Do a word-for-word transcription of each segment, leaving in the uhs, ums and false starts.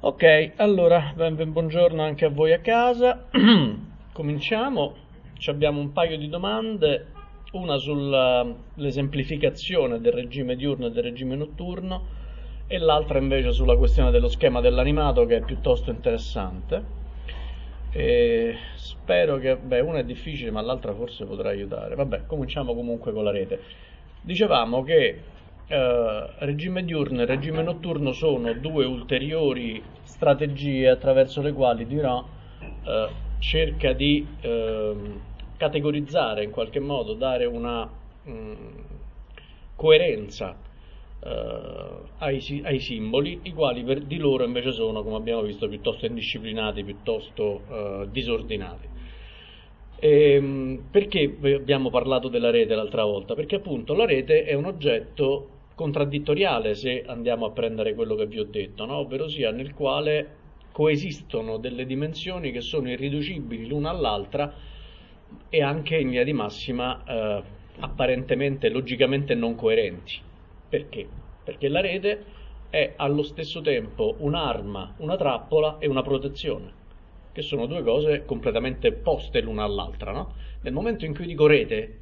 Ok, allora, ben- ben- buongiorno anche a voi a casa. Cominciamo. Ci abbiamo un paio di domande, una sull'esemplificazione del regime diurno e del regime notturno e l'altra invece sulla questione dello schema dell'animato che è piuttosto interessante. E spero che, beh, una è difficile ma l'altra forse potrà aiutare. Vabbè, cominciamo comunque con la rete. Dicevamo che eh, regime diurno e regime notturno sono due ulteriori strategie attraverso le quali Duran eh, cerca di ehm, categorizzare, in qualche modo, dare una mh, coerenza eh, ai, si- ai simboli, i quali per di loro invece sono, come abbiamo visto, piuttosto indisciplinati, piuttosto eh, disordinati. Ehm, perché abbiamo parlato della rete l'altra volta? Perché appunto la rete è un oggetto contraddittoriale, se andiamo a prendere quello che vi ho detto, no? Ovvero sia nel quale coesistono delle dimensioni che sono irriducibili l'una all'altra e anche in linea di massima eh, apparentemente logicamente non coerenti. Perché? Perché la rete è allo stesso tempo un'arma, una trappola e una protezione, che sono due cose completamente opposte l'una all'altra, no? Nel momento in cui dico rete,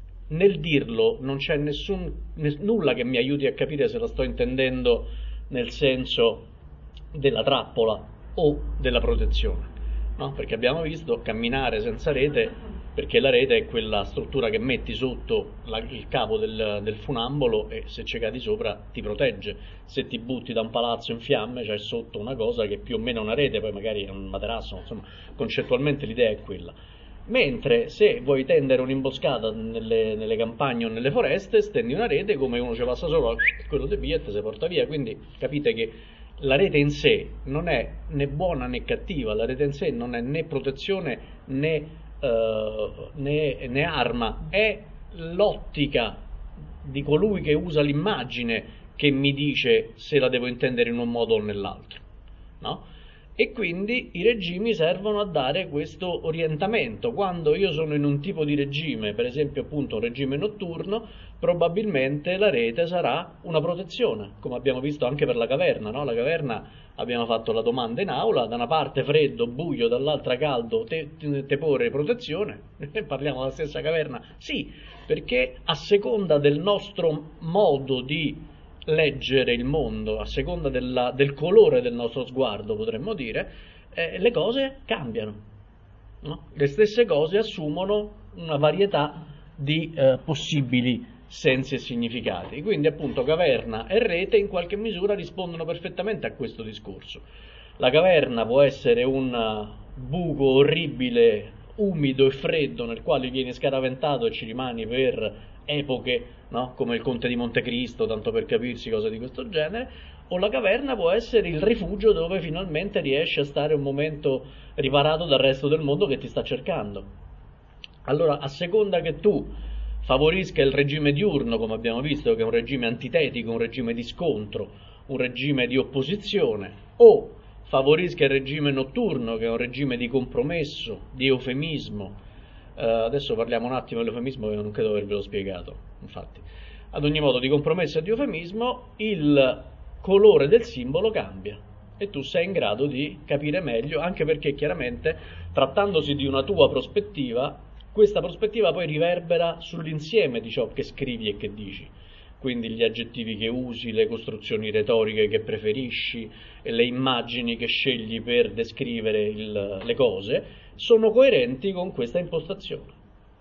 nel dirlo non c'è nessun, ness- nulla che mi aiuti a capire se la sto intendendo nel senso della trappola o della protezione, no? Perché abbiamo visto camminare senza rete, perché la rete è quella struttura che metti sotto la- il capo del, del funambolo e se ci cadi sopra ti protegge. Se ti butti da un palazzo in fiamme c'è sotto una cosa che più o meno è una rete, poi magari è un materasso, insomma, concettualmente l'idea è quella. Mentre se vuoi tendere un'imboscata nelle, nelle campagne o nelle foreste, stendi una rete, come uno ci passa sopra, quello ti piglia e te si porta via. Quindi capite che la rete in sé non è né buona né cattiva, la rete in sé non è né protezione né, eh, né, né arma, è l'ottica di colui che usa l'immagine che mi dice se la devo intendere in un modo o nell'altro, no? E quindi i regimi servono a dare questo orientamento. Quando io sono in un tipo di regime, per esempio appunto un regime notturno, probabilmente la rete sarà una protezione, come abbiamo visto anche per la caverna, no? La caverna abbiamo fatto la domanda in aula, da una parte freddo, buio, dall'altra caldo, te- te- tepore, protezione. Parliamo della stessa caverna? Sì, perché a seconda del nostro modo di leggere il mondo, a seconda della- del colore del nostro sguardo, potremmo dire, eh, le cose cambiano, no? Le stesse cose assumono una varietà di eh, possibili sensi e significati. Quindi appunto caverna e rete in qualche misura rispondono perfettamente a questo discorso. La caverna può essere un buco orribile, umido e freddo nel quale vieni scaraventato e ci rimani per epoche, no? Come il Conte di Montecristo, tanto per capirsi, cose di questo genere, o la caverna può essere il rifugio dove finalmente riesci a stare un momento riparato dal resto del mondo che ti sta cercando. Allora, a seconda che tu favorisca il regime diurno, come abbiamo visto, che è un regime antitetico, un regime di scontro, un regime di opposizione, o favorisca il regime notturno, che è un regime di compromesso, di eufemismo. Eh, adesso parliamo un attimo dell'eufemismo, che non credo avervelo spiegato, infatti. Ad ogni modo, di compromesso e di eufemismo, il colore del simbolo cambia e tu sei in grado di capire meglio, anche perché chiaramente, trattandosi di una tua prospettiva, questa prospettiva poi riverbera sull'insieme di ciò che scrivi e che dici. Quindi gli aggettivi che usi, le costruzioni retoriche che preferisci, e le immagini che scegli per descrivere il, le cose, sono coerenti con questa impostazione.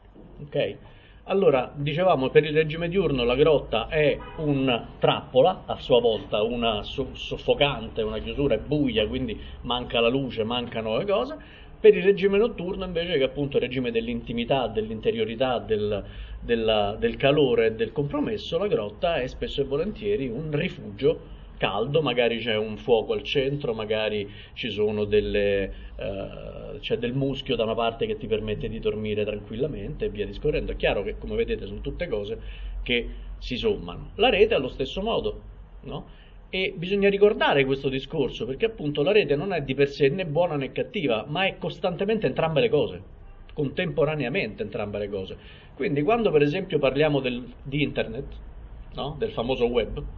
Ok? Allora, dicevamo, per il regime diurno la grotta è una trappola, a sua volta una so- soffocante, una chiusura è buia, quindi manca la luce, mancano le cose. Per il regime notturno invece, che è appunto il regime dell'intimità, dell'interiorità, del, della- del calore e del compromesso, la grotta è spesso e volentieri un rifugio caldo, magari c'è un fuoco al centro, magari ci sono delle, eh, c'è del muschio da una parte che ti permette di dormire tranquillamente e via discorrendo. È chiaro che, come vedete, sono tutte cose che si sommano. La rete è allo stesso modo, no? E bisogna ricordare questo discorso, perché appunto la rete non è di per sé né buona né cattiva, ma è costantemente entrambe le cose, contemporaneamente entrambe le cose. Quindi quando per esempio parliamo del, di internet, no? Del famoso web,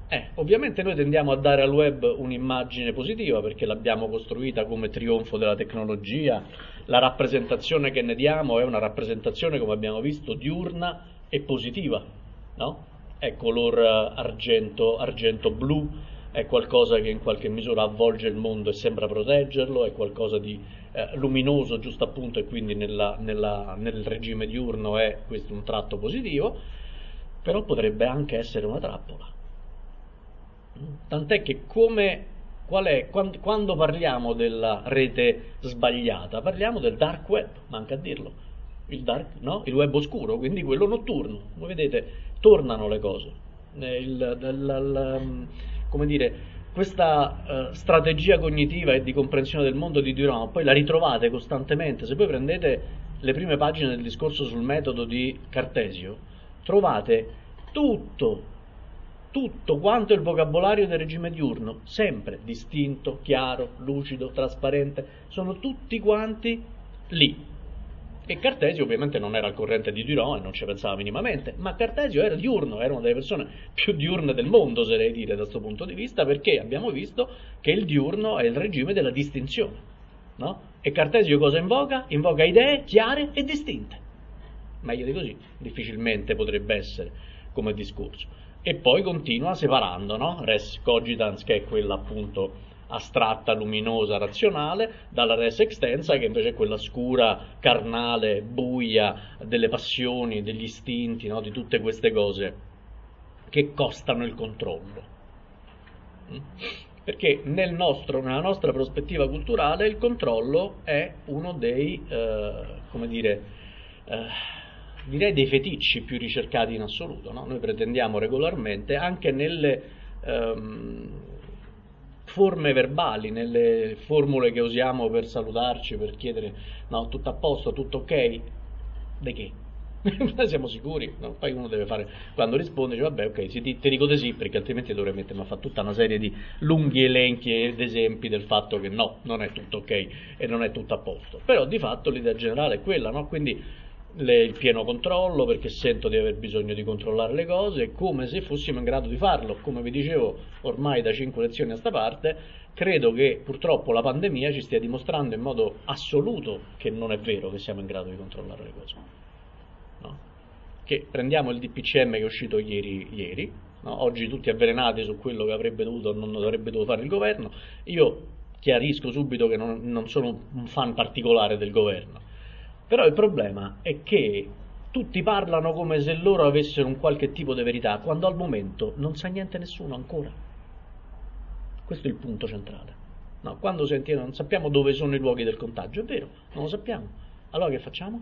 Eh, ovviamente noi tendiamo a dare al web un'immagine positiva perché l'abbiamo costruita come trionfo della tecnologia, la rappresentazione che ne diamo è una rappresentazione, come abbiamo visto, diurna e positiva, no? È color argento, argento blu, è qualcosa che in qualche misura avvolge il mondo e sembra proteggerlo, è qualcosa di eh, luminoso giusto appunto e quindi nella, nella, nel regime diurno è questo un tratto positivo, però potrebbe anche essere una trappola. Tant'è che come, qual è, quando, quando parliamo della rete sbagliata, parliamo del dark web, manca a dirlo, il, dark, no? Il web oscuro, quindi quello notturno. Come vedete, tornano le cose. Il, la, la, la, come dire, questa uh, strategia cognitiva e di comprensione del mondo di Durand, poi la ritrovate costantemente. Se voi prendete le prime pagine del discorso sul metodo di Cartesio, trovate tutto tutto quanto il vocabolario del regime diurno, sempre distinto, chiaro, lucido, trasparente, sono tutti quanti lì. E Cartesio ovviamente non era al corrente di Durand e non ci pensava minimamente, ma Cartesio era diurno, era una delle persone più diurne del mondo, oserei dire, da questo punto di vista, perché abbiamo visto che il diurno è il regime della distinzione, no? E Cartesio cosa invoca? Invoca idee chiare e distinte. Meglio di così, difficilmente potrebbe essere come discorso. E poi continua separando, no? Res cogitans, che è quella appunto astratta, luminosa, razionale, dalla res extensa, che invece è quella scura, carnale, buia, delle passioni, degli istinti, no? Di tutte queste cose che costano il controllo. Perché nel nostro, nella nostra prospettiva culturale il controllo è uno dei, eh, come dire, eh, direi dei feticci più ricercati in assoluto, no? Noi pretendiamo regolarmente, anche nelle ehm, forme verbali, nelle formule che usiamo per salutarci, per chiedere no, tutto a posto, tutto ok, di che? Noi siamo sicuri? No? Poi uno deve fare, quando risponde, dice vabbè ok, ti, ti dico di sì, perché altrimenti dovrei mettermi a fare tutta una serie di lunghi elenchi ed esempi del fatto che no, non è tutto ok e non è tutto a posto. Però di fatto l'idea generale è quella, no? Quindi Le, il pieno controllo, perché sento di aver bisogno di controllare le cose, come se fossimo in grado di farlo. Come vi dicevo ormai da cinque lezioni a sta parte, credo che purtroppo la pandemia ci stia dimostrando in modo assoluto che non è vero che siamo in grado di controllare le cose, no? Che prendiamo il D P C M che è uscito ieri, ieri no? Oggi tutti avvelenati su quello che avrebbe dovuto o non avrebbe dovuto fare il governo. Io chiarisco subito che non, non sono un fan particolare del governo, però il problema è che tutti parlano come se loro avessero un qualche tipo di verità, quando al momento non sa niente nessuno ancora. Questo è il punto centrale. No, quando sentiamo, non sappiamo dove sono i luoghi del contagio, è vero, non lo sappiamo. Allora che facciamo?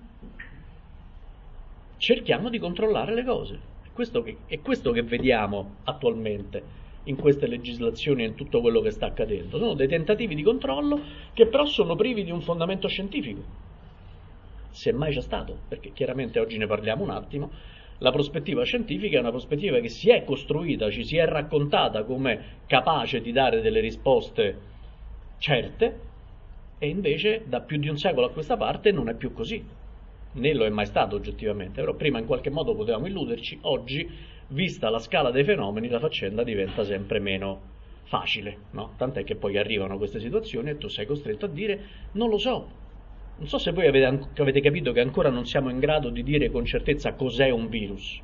Cerchiamo di controllare le cose. È questo che, è questo che vediamo attualmente in queste legislazioni e in tutto quello che sta accadendo. Sono dei tentativi di controllo che però sono privi di un fondamento scientifico. Se mai c'è stato, perché chiaramente oggi ne parliamo un attimo, la prospettiva scientifica è una prospettiva che si è costruita, ci si è raccontata come capace di dare delle risposte certe, e invece da più di un secolo a questa parte non è più così, né lo è mai stato oggettivamente, però prima in qualche modo potevamo illuderci, oggi, vista la scala dei fenomeni, la faccenda diventa sempre meno facile, no? Tant'è che poi arrivano queste situazioni e tu sei costretto a dire non lo so. Non so se voi avete, avete capito che ancora non siamo in grado di dire con certezza cos'è un virus,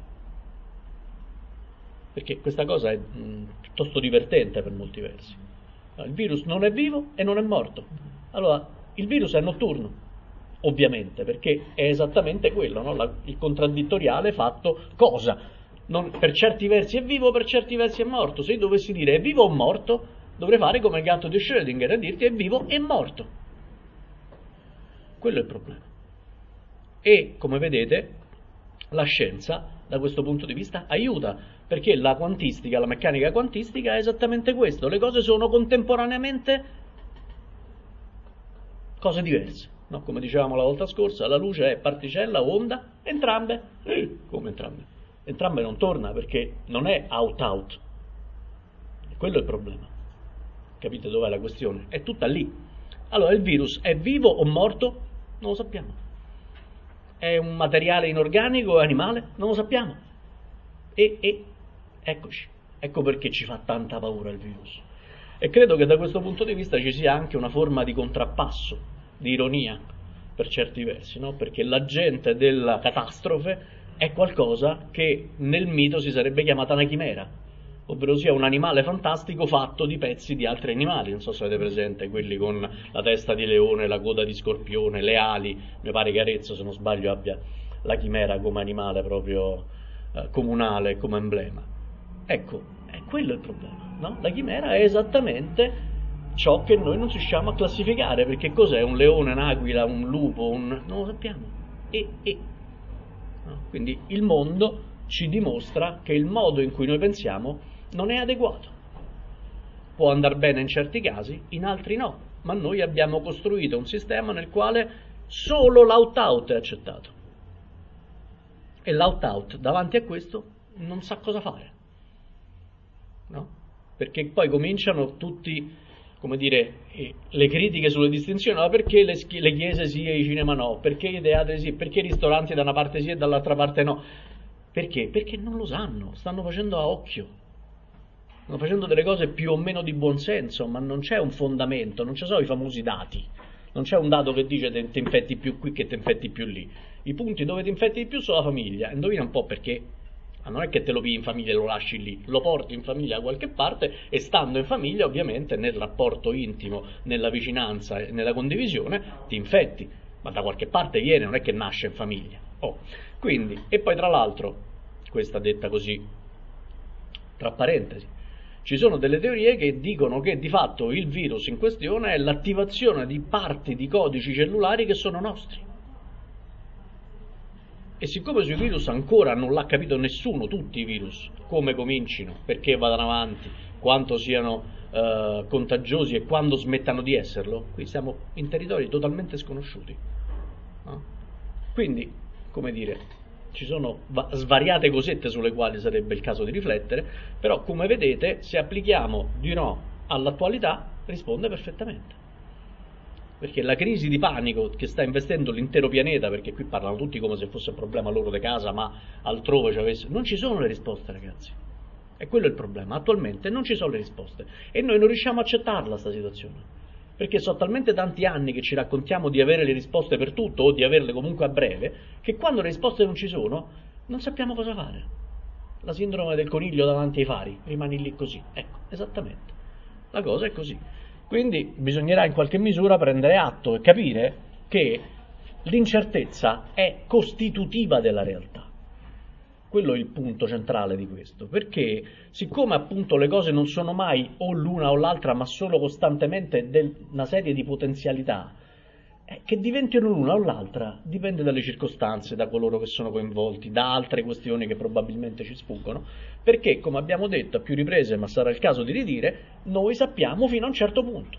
perché questa cosa è mh, piuttosto divertente per molti versi. Il virus non è vivo e non è morto. Allora, il virus è notturno, ovviamente, perché è esattamente quello, no? La, il contraddittoriale fatto cosa? Non, per certi versi è vivo, per certi versi è morto. Se io dovessi dire è vivo o morto, dovrei fare come il gatto di Schrödinger e dirti è vivo e morto. Quello è il problema. E, come vedete, la scienza, da questo punto di vista, aiuta, perché la quantistica, la meccanica quantistica è esattamente questo. Le cose sono contemporaneamente cose diverse. No? Come dicevamo la volta scorsa, la luce è particella o onda, entrambe. Eh, come entrambe? Entrambe non torna, perché non è out-out. Quello è il problema. Capite dov'è la questione? È tutta lì. Allora, il virus è vivo o morto? Non lo sappiamo. È un materiale inorganico o animale? Non lo sappiamo. E, e eccoci. Ecco perché ci fa tanta paura il virus. E credo che da questo punto di vista ci sia anche una forma di contrappasso, di ironia, per certi versi, no? Perché l'agente della catastrofe è qualcosa che nel mito si sarebbe chiamata una chimera, ovvero sia un animale fantastico fatto di pezzi di altri animali. Non so se avete presente quelli con la testa di leone, la coda di scorpione, le ali. Mi pare che Arezzo, se non sbaglio, abbia la chimera come animale proprio eh, comunale, come emblema. Ecco, è quello il problema, no? La chimera è esattamente ciò che noi non riusciamo a classificare, perché cos'è un leone, un'aquila, un lupo, un... non lo sappiamo. E, e. No? Quindi il mondo ci dimostra che il modo in cui noi pensiamo non è adeguato. Può andare bene in certi casi, in altri no, ma noi abbiamo costruito un sistema nel quale solo l'out-out è accettato. E l'out-out davanti a questo non sa cosa fare, no? Perché poi cominciano tutti, come dire, eh, le critiche sulle distinzioni. Ma perché le, schi- le chiese sì e i cinema no? Perché i teatri sì? Perché i ristoranti da una parte sì e dall'altra parte no? Perché? Perché non lo sanno, stanno facendo a occhio, stanno facendo delle cose più o meno di buonsenso, ma non c'è un fondamento, non ci sono i famosi dati, non c'è un dato che dice ti infetti più qui che ti infetti più lì. I punti dove ti infetti di più sono la famiglia. Indovina un po' perché? Ma non è che te lo pigli in famiglia e lo lasci lì, lo porti in famiglia da qualche parte e stando in famiglia ovviamente nel rapporto intimo, nella vicinanza e nella condivisione ti infetti, ma da qualche parte viene, non è che nasce in famiglia. Oh. Quindi, e poi tra l'altro, questa detta così, tra parentesi, ci sono delle teorie che dicono che di fatto il virus in questione è l'attivazione di parti di codici cellulari che sono nostri. E siccome sui virus ancora non l'ha capito nessuno, tutti i virus, come comincino, perché vadano avanti, quanto siano eh, contagiosi e quando smettano di esserlo, qui siamo in territori totalmente sconosciuti. No? Quindi, come dire, ci sono va- svariate cosette sulle quali sarebbe il caso di riflettere, però come vedete, se applichiamo di no all'attualità, risponde perfettamente. Perché la crisi di panico che sta investendo l'intero pianeta, perché qui parlano tutti come se fosse un problema loro di casa, ma altrove ci avesse... non ci sono le risposte, ragazzi. E quello è il problema. Attualmente non ci sono le risposte. E noi non riusciamo a accettarla, questa situazione. Perché sono talmente tanti anni che ci raccontiamo di avere le risposte per tutto, o di averle comunque a breve, che quando le risposte non ci sono, non sappiamo cosa fare. La sindrome del coniglio davanti ai fari. Rimani lì così. Ecco, esattamente. La cosa è così. Quindi bisognerà in qualche misura prendere atto e capire che l'incertezza è costitutiva della realtà. Quello è il punto centrale di questo, perché siccome appunto le cose non sono mai o l'una o l'altra, ma solo costantemente del, una serie di potenzialità, eh, che diventino l'una o l'altra dipende dalle circostanze, da coloro che sono coinvolti, da altre questioni che probabilmente ci sfuggono, perché, come abbiamo detto a più riprese, ma sarà il caso di ridire, noi sappiamo fino a un certo punto.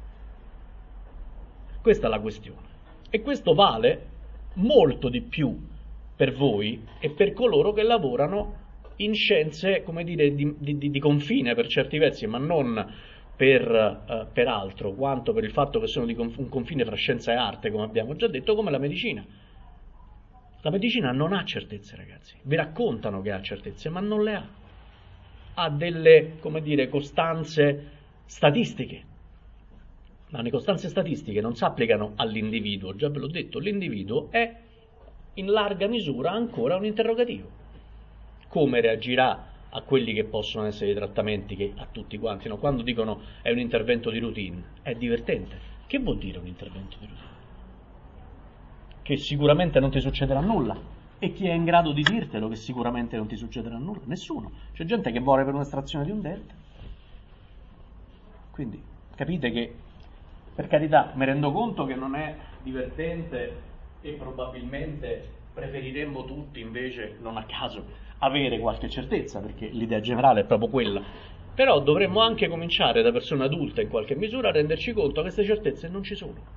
Questa è la questione. E questo vale molto di più per voi e per coloro che lavorano in scienze, come dire, di, di, di confine per certi versi, ma non per, uh, per altro, quanto per il fatto che sono di conf- un confine fra scienza e arte, come abbiamo già detto, come la medicina. La medicina non ha certezze, ragazzi. Vi raccontano che ha certezze, ma non le ha. Ha delle, come dire, costanze statistiche. Ma le costanze statistiche non si applicano all'individuo, già ve l'ho detto, l'individuo è in larga misura ancora un interrogativo. Come reagirà a quelli che possono essere i trattamenti che a tutti quanti, no? Quando dicono è un intervento di routine, è divertente. Che vuol dire un intervento di routine? Che sicuramente non ti succederà nulla. E chi è in grado di dirtelo che sicuramente non ti succederà nulla? Nessuno. C'è gente che muore per un'estrazione di un dente. Quindi capite che, per carità, mi rendo conto che non è divertente e probabilmente preferiremmo tutti invece, non a caso, avere qualche certezza, perché l'idea generale è proprio quella. Però dovremmo anche cominciare da persone adulte in qualche misura a renderci conto che queste certezze non ci sono.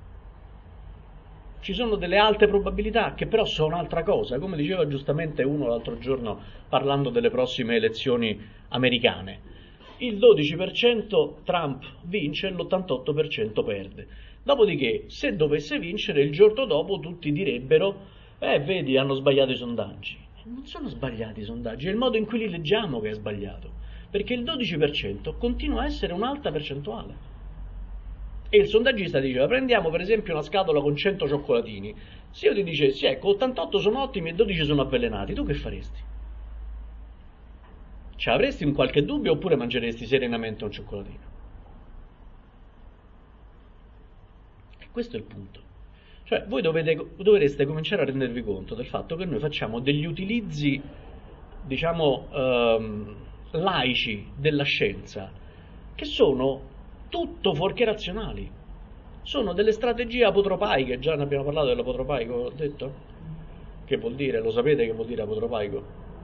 Ci sono delle alte probabilità che però sono un'altra cosa, come diceva giustamente uno l'altro giorno parlando delle prossime elezioni americane. Il dodici per cento Trump vince e l'ottantotto per cento perde. Dopodiché, se dovesse vincere, il giorno dopo tutti direbbero eh, vedi, hanno sbagliato i sondaggi. Non sono sbagliati i sondaggi, è il modo in cui li leggiamo che è sbagliato. perché il dodici per cento continua a essere un'alta percentuale. E il sondaggista diceva, prendiamo per esempio una scatola con cento cioccolatini, se io ti dicessi, ecco, ottantotto sono ottimi e dodici sono avvelenati, tu che faresti? Cioè, avresti un qualche dubbio oppure mangeresti serenamente un cioccolatino? E questo è il punto. Cioè, voi dovete, dovreste cominciare a rendervi conto del fatto che noi facciamo degli utilizzi, diciamo, ehm, laici della scienza, che sono tutto fuorché razionali. Sono delle strategie apotropaiche, già ne abbiamo parlato dell'apotropaico, ho detto? Che vuol dire? Lo sapete che vuol dire apotropaico?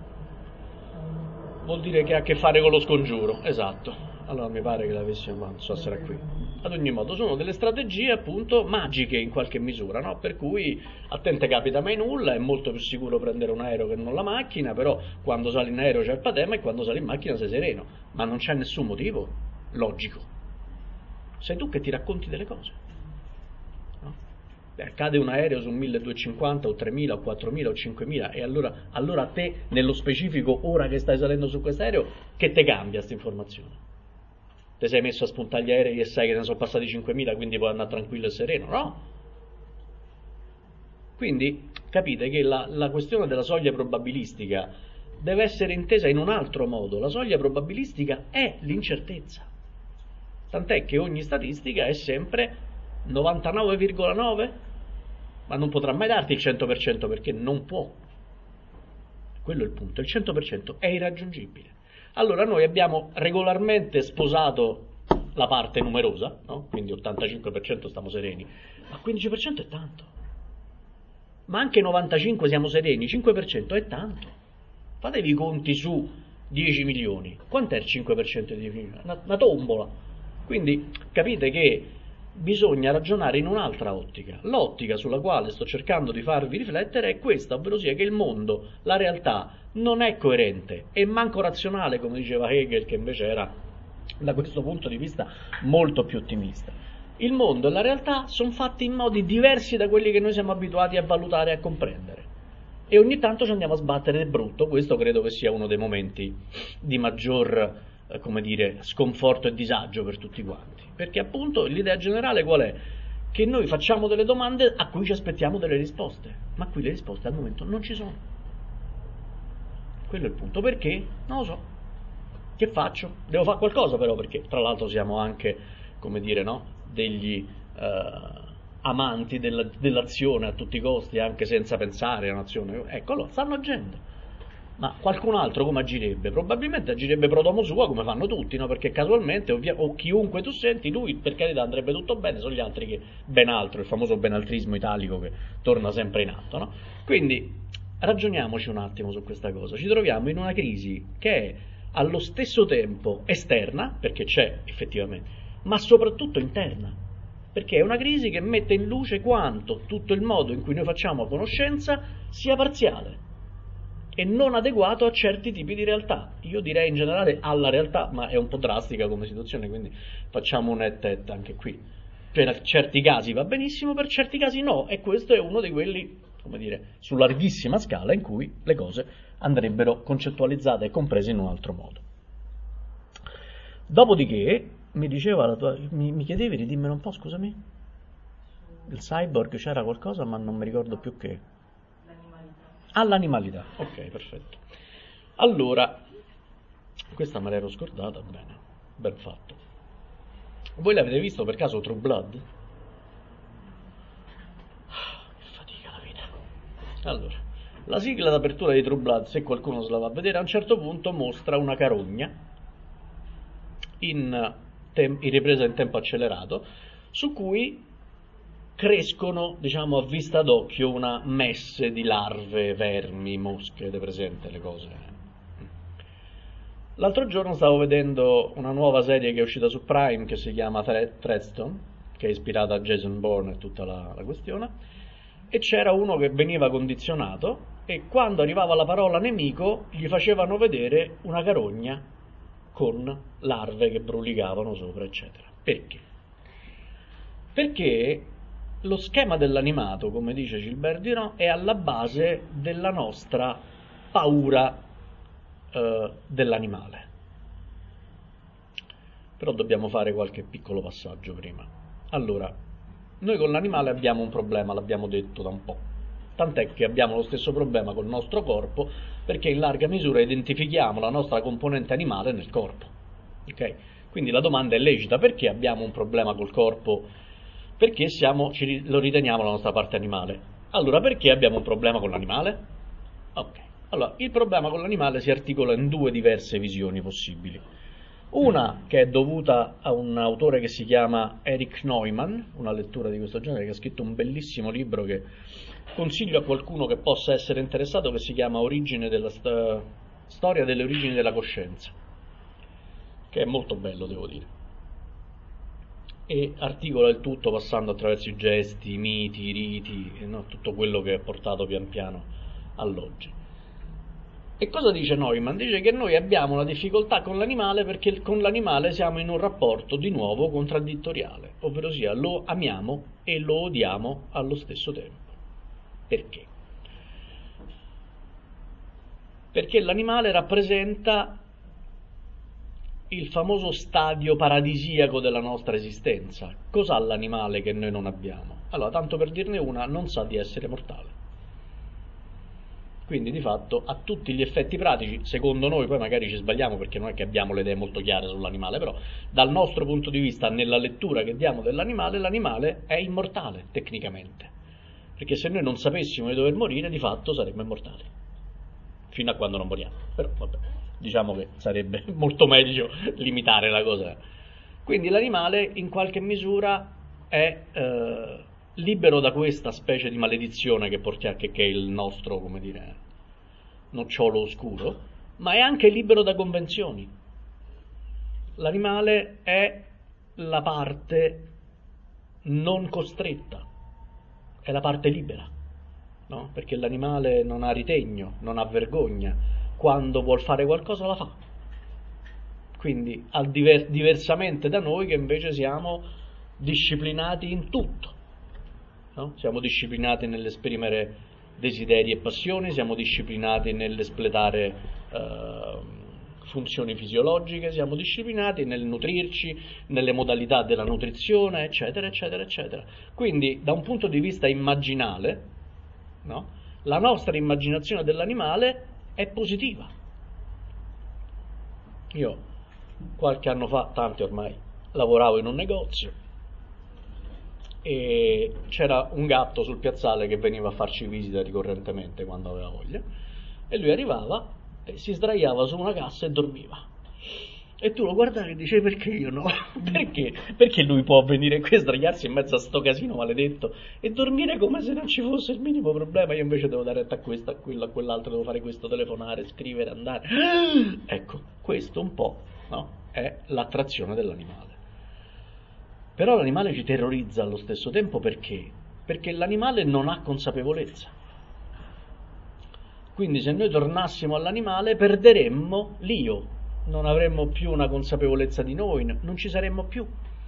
Vuol dire che ha a che fare con lo scongiuro, esatto. Allora mi pare che l'avessimo, ma non so se era qui. Ad ogni modo, sono delle strategie appunto magiche in qualche misura, no? Per cui a te non te capita mai nulla, è molto più sicuro prendere un aereo che non la macchina, però quando sali in aereo c'è il patema e quando sali in macchina sei sereno. Ma non c'è nessun motivo logico. Sei tu che ti racconti delle cose, no? Beh, cade un aereo su milleduecentocinquanta o tremila o quattromila o cinquemila e allora, allora a te nello specifico, ora che stai salendo su quest'aereo, che te cambia questa informazione? Ti sei messo a spuntare gli aerei e sai che ne sono passati cinquemila, quindi puoi andare tranquillo e sereno, no? Quindi capite che la, la questione della soglia probabilistica deve essere intesa in un altro modo. La soglia probabilistica è l'incertezza. Tant'è che ogni statistica è sempre novantanove virgola nove, ma non potrà mai darti il cento per cento perché non può. Quello è il punto, il cento per cento è irraggiungibile. Allora noi abbiamo regolarmente sposato la parte numerosa, no? Quindi ottantacinque per cento stiamo sereni, ma quindici per cento è tanto. Ma anche novantacinque siamo sereni, cinque per cento è tanto. Fatevi i conti su dieci milioni, quant'è il cinque per cento di dieci milioni? Una, una tombola. Quindi capite che bisogna ragionare in un'altra ottica. L'ottica sulla quale sto cercando di farvi riflettere è questa, ovvero sia che il mondo, la realtà, non è coerente e manco razionale, come diceva Hegel, che invece era, da questo punto di vista, molto più ottimista. Il mondo e la realtà sono fatti in modi diversi da quelli che noi siamo abituati a valutare e a comprendere. E ogni tanto ci andiamo a sbattere nel brutto. Questo credo che sia uno dei momenti di maggior, come dire, sconforto e disagio per tutti quanti, perché appunto l'idea generale qual è? Che noi facciamo delle domande a cui ci aspettiamo delle risposte, ma qui le risposte al momento non ci sono. Quello è il punto. Perché? Non lo so. Che faccio? Devo fare qualcosa però, perché tra l'altro siamo anche, come dire, no, degli eh, amanti della, dell'azione a tutti i costi, anche senza pensare a un'azione. Ecco, allora stanno agendo. Ma qualcun altro come agirebbe? Probabilmente agirebbe pro domo sua, come fanno tutti, no? Perché casualmente, ovvia- o chiunque tu senti, lui per carità andrebbe tutto bene, sono gli altri che ben altro, il famoso benaltrismo italico che torna sempre in atto, no? Quindi ragioniamoci un attimo su questa cosa. Ci troviamo in una crisi che è allo stesso tempo esterna, perché c'è effettivamente, ma soprattutto interna, perché è una crisi che mette in luce quanto tutto il modo in cui noi facciamo conoscenza sia parziale e non adeguato a certi tipi di realtà. Io direi in generale alla realtà, ma è un po' drastica come situazione, quindi facciamo un et et anche qui. Per certi casi va benissimo, per certi casi no, e questo è uno di quelli, come dire, su larghissima scala in cui le cose andrebbero concettualizzate e comprese in un altro modo. Dopodiché, mi diceva la tua, mi, mi chiedevi di dimmelo un po', scusami? Il cyborg c'era qualcosa, ma non mi ricordo più che. All'animalità, ok, perfetto. Allora, questa me l'ero scordata, bene, ben fatto. Voi l'avete visto per caso True Blood? Che fatica la vita. Allora, la sigla d'apertura di True Blood, se qualcuno se la va a vedere, a un certo punto mostra una carogna in, tem- in ripresa in tempo accelerato, su cui crescono, diciamo, a vista d'occhio una messe di larve, vermi, mosche, avete presente le cose? L'altro giorno stavo vedendo una nuova serie che è uscita su Prime che si chiama Threadstone, che è ispirata a Jason Bourne e tutta la, la questione, e c'era uno che veniva condizionato e quando arrivava la parola nemico gli facevano vedere una carogna con larve che brulicavano sopra, eccetera. Perché? Perché lo schema dell'animato, come dice Gilbert Durand, è alla base della nostra paura eh, dell'animale. però dobbiamo fare qualche piccolo passaggio prima. Allora, noi con l'animale abbiamo un problema, l'abbiamo detto da un po', tant'è che abbiamo lo stesso problema col nostro corpo, perché in larga misura identifichiamo la nostra componente animale nel corpo, ok? Quindi la domanda è lecita: perché abbiamo un problema col corpo? Perché siamo, ci, lo riteniamo la nostra parte animale. Allora, perché abbiamo un problema con l'animale? Ok, allora, il problema con l'animale si articola in due diverse visioni possibili. Una che è dovuta a un autore che si chiama Erich Neumann, una lettura di questo genere, che ha scritto un bellissimo libro che consiglio a qualcuno che possa essere interessato, che si chiama Origine della st- Storia delle origini della coscienza, che è molto bello, devo dire, e articola il tutto passando attraverso i gesti, i miti, i riti, no? Tutto quello che è portato pian piano all'oggi. E cosa dice Neumann? Dice che noi abbiamo una difficoltà con l'animale perché con l'animale siamo in un rapporto di nuovo contraddittoriale, ovvero sia lo amiamo e lo odiamo allo stesso tempo. Perché? Perché l'animale rappresenta il famoso stadio paradisiaco della nostra esistenza. Cos'ha l'animale che noi non abbiamo? Allora, tanto per dirne una, non sa di essere mortale. Quindi di fatto ha tutti gli effetti pratici, secondo noi, poi magari ci sbagliamo perché non è che abbiamo le idee molto chiare sull'animale, però dal nostro punto di vista, nella lettura che diamo dell'animale, l'animale è immortale tecnicamente, perché se noi non sapessimo di dover morire, di fatto saremmo immortali, fino a quando non moriamo. Però vabbè, diciamo che sarebbe molto meglio limitare la cosa. Quindi l'animale in qualche misura è eh, libero da questa specie di maledizione che portiamo, che, che è il nostro, come dire, nocciolo oscuro, ma è anche libero da convenzioni. L'animale è la parte non costretta, è la parte libera, no? Perché l'animale non ha ritegno, non ha vergogna, quando vuol fare qualcosa la fa. Quindi al diver- diversamente da noi che invece siamo disciplinati in tutto, no? Siamo disciplinati nell'esprimere desideri e passioni, siamo disciplinati nell'espletare eh, funzioni fisiologiche, siamo disciplinati nel nutrirci, nelle modalità della nutrizione, eccetera, eccetera, eccetera. Quindi da un punto di vista immaginale, no? La nostra immaginazione dell'animale è positiva. Io qualche anno fa, tanti ormai, lavoravo in un negozio e c'era un gatto sul piazzale che veniva a farci visita ricorrentemente quando aveva voglia, e lui arrivava e si sdraiava su una cassa e dormiva, e tu lo guardavi e dicevi: perché io no? Perché? Perché lui può venire qui a sdraiarsi in mezzo a sto casino maledetto e dormire come se non ci fosse il minimo problema, io invece devo dare retta a questo, a quello, a quell'altro, devo fare questo, telefonare, scrivere, andare. Ecco, questo un po', no? È l'attrazione dell'animale. Però l'animale ci terrorizza allo stesso tempo, perché? Perché l'animale non ha consapevolezza. Quindi se noi tornassimo all'animale perderemmo l'io, non avremmo più una consapevolezza di noi, non ci saremmo più.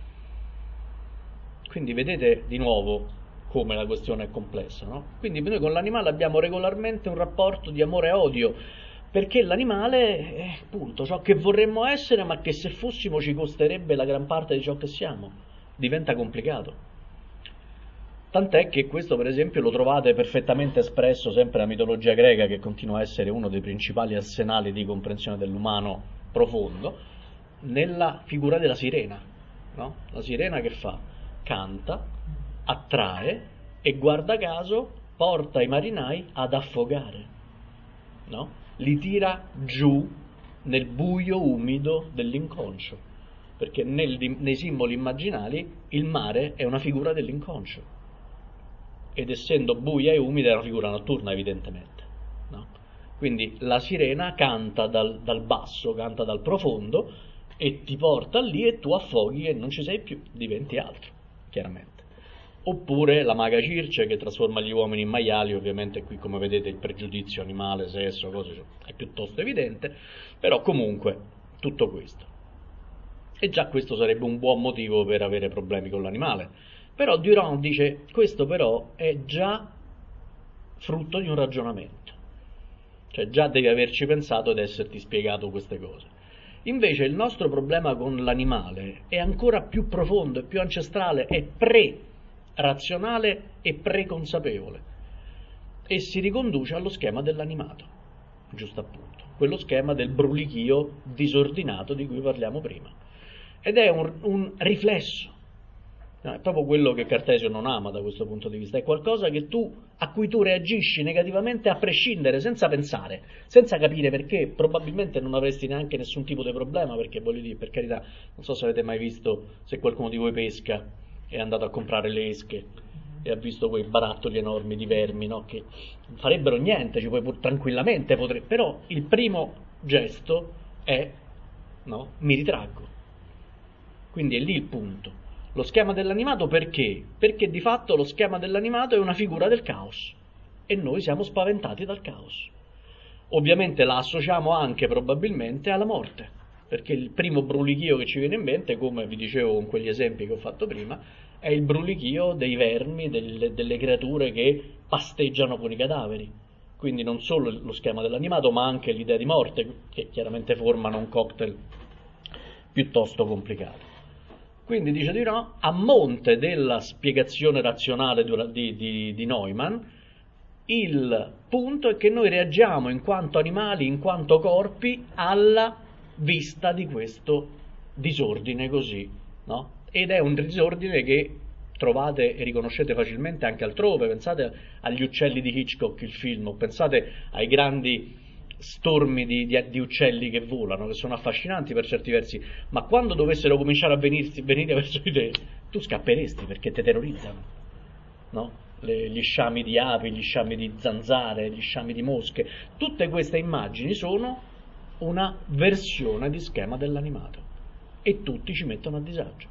Quindi vedete di nuovo come la questione è complessa, no? Quindi noi con l'animale abbiamo regolarmente un rapporto di amore e odio, perché l'animale è appunto ciò che vorremmo essere, ma che se fossimo ci costerebbe la gran parte di ciò che siamo. Diventa complicato. Tant'è che questo, per esempio, lo trovate perfettamente espresso sempre nella mitologia greca, che continua a essere uno dei principali arsenali di comprensione dell'umano profondo, nella figura della sirena, no? La sirena che fa? Canta, attrae e, guarda caso, porta i marinai ad affogare, no? Li tira giù nel buio umido dell'inconscio, perché nel, nei simboli immaginali il mare è una figura dell'inconscio, ed essendo buia e umida è una figura notturna, evidentemente, no? Quindi la sirena canta dal, dal basso, canta dal profondo e ti porta lì e tu affoghi e non ci sei più, diventi altro, chiaramente. Oppure la maga Circe che trasforma gli uomini in maiali. Ovviamente qui, come vedete, il pregiudizio animale, sesso, cose è piuttosto evidente, però comunque tutto questo. E già questo sarebbe un buon motivo per avere problemi con l'animale. Però Durand dice: questo però è già frutto di un ragionamento, cioè già devi averci pensato ed esserti spiegato queste cose. Invece il nostro problema con l'animale è ancora più profondo, è più ancestrale, è pre-razionale e pre-consapevole e si riconduce allo schema dell'animato, giusto appunto, quello schema del brulichio disordinato di cui parliamo prima. Ed è un, un riflesso, è proprio quello che Cartesio non ama da questo punto di vista, è qualcosa che tu, a cui tu reagisci negativamente a prescindere, senza pensare, senza capire perché, probabilmente non avresti neanche nessun tipo di problema, perché voglio dire, per carità, non so se avete mai visto, se qualcuno di voi pesca, è andato a comprare le esche e ha visto quei barattoli enormi di vermi, no? Che non farebbero niente, ci puoi pur tranquillamente, potrei, però il primo gesto è, no, mi ritraggo. Quindi è lì il punto. Lo schema dell'animato perché? Perché di fatto lo schema dell'animato è una figura del caos e noi siamo spaventati dal caos. Ovviamente la associamo anche probabilmente alla morte, perché il primo brulichio che ci viene in mente, come vi dicevo con quegli esempi che ho fatto prima, è il brulichio dei vermi, delle, delle creature che pasteggiano con i cadaveri. Quindi non solo lo schema dell'animato, ma anche l'idea di morte, che chiaramente formano un cocktail piuttosto complicato. Quindi dice di no, a monte della spiegazione razionale di, di, di Neumann, il punto è che noi reagiamo in quanto animali, in quanto corpi, alla vista di questo disordine così, no? Ed è un disordine che trovate e riconoscete facilmente anche altrove. Pensate agli uccelli di Hitchcock, il film, o pensate ai grandi stormi di, di, di uccelli che volano, che sono affascinanti per certi versi, ma quando dovessero cominciare a venirsi, venire verso di te, tu scapperesti perché ti terrorizzano, no? Le, gli sciami di api, gli sciami di zanzare, gli sciami di mosche, tutte queste immagini sono una versione di schema dell'animato e tutti ci mettono a disagio,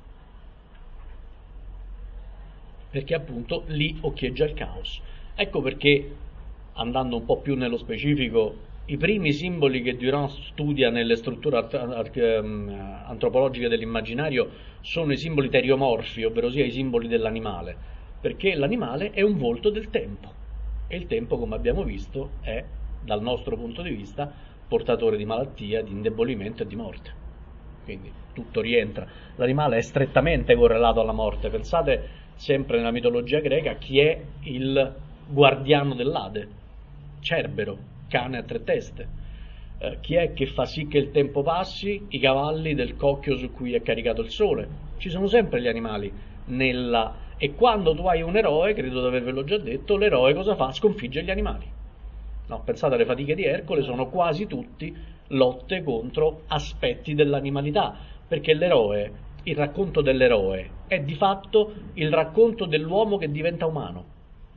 perché appunto lì occhieggia il caos. Ecco perché, andando un po' più nello specifico, i primi simboli che Durand studia nelle strutture antropologiche dell'immaginario sono i simboli teriomorfi, ovvero sia i simboli dell'animale, perché l'animale è un volto del tempo e il tempo, come abbiamo visto, è, dal nostro punto di vista, portatore di malattia, di indebolimento e di morte. Quindi tutto rientra. L'animale è strettamente correlato alla morte. Pensate sempre nella mitologia greca chi è il guardiano dell'Ade? Cerbero, cane a tre teste. Eh, chi è che fa sì che il tempo passi? I cavalli del cocchio su cui è caricato il sole. Ci sono sempre gli animali nella... E quando tu hai un eroe, credo di avervelo già detto, l'eroe cosa fa? Sconfigge gli animali. No, pensate alle fatiche di Ercole, sono quasi tutti lotte contro aspetti dell'animalità, perché l'eroe, il racconto dell'eroe, è di fatto il racconto dell'uomo che diventa umano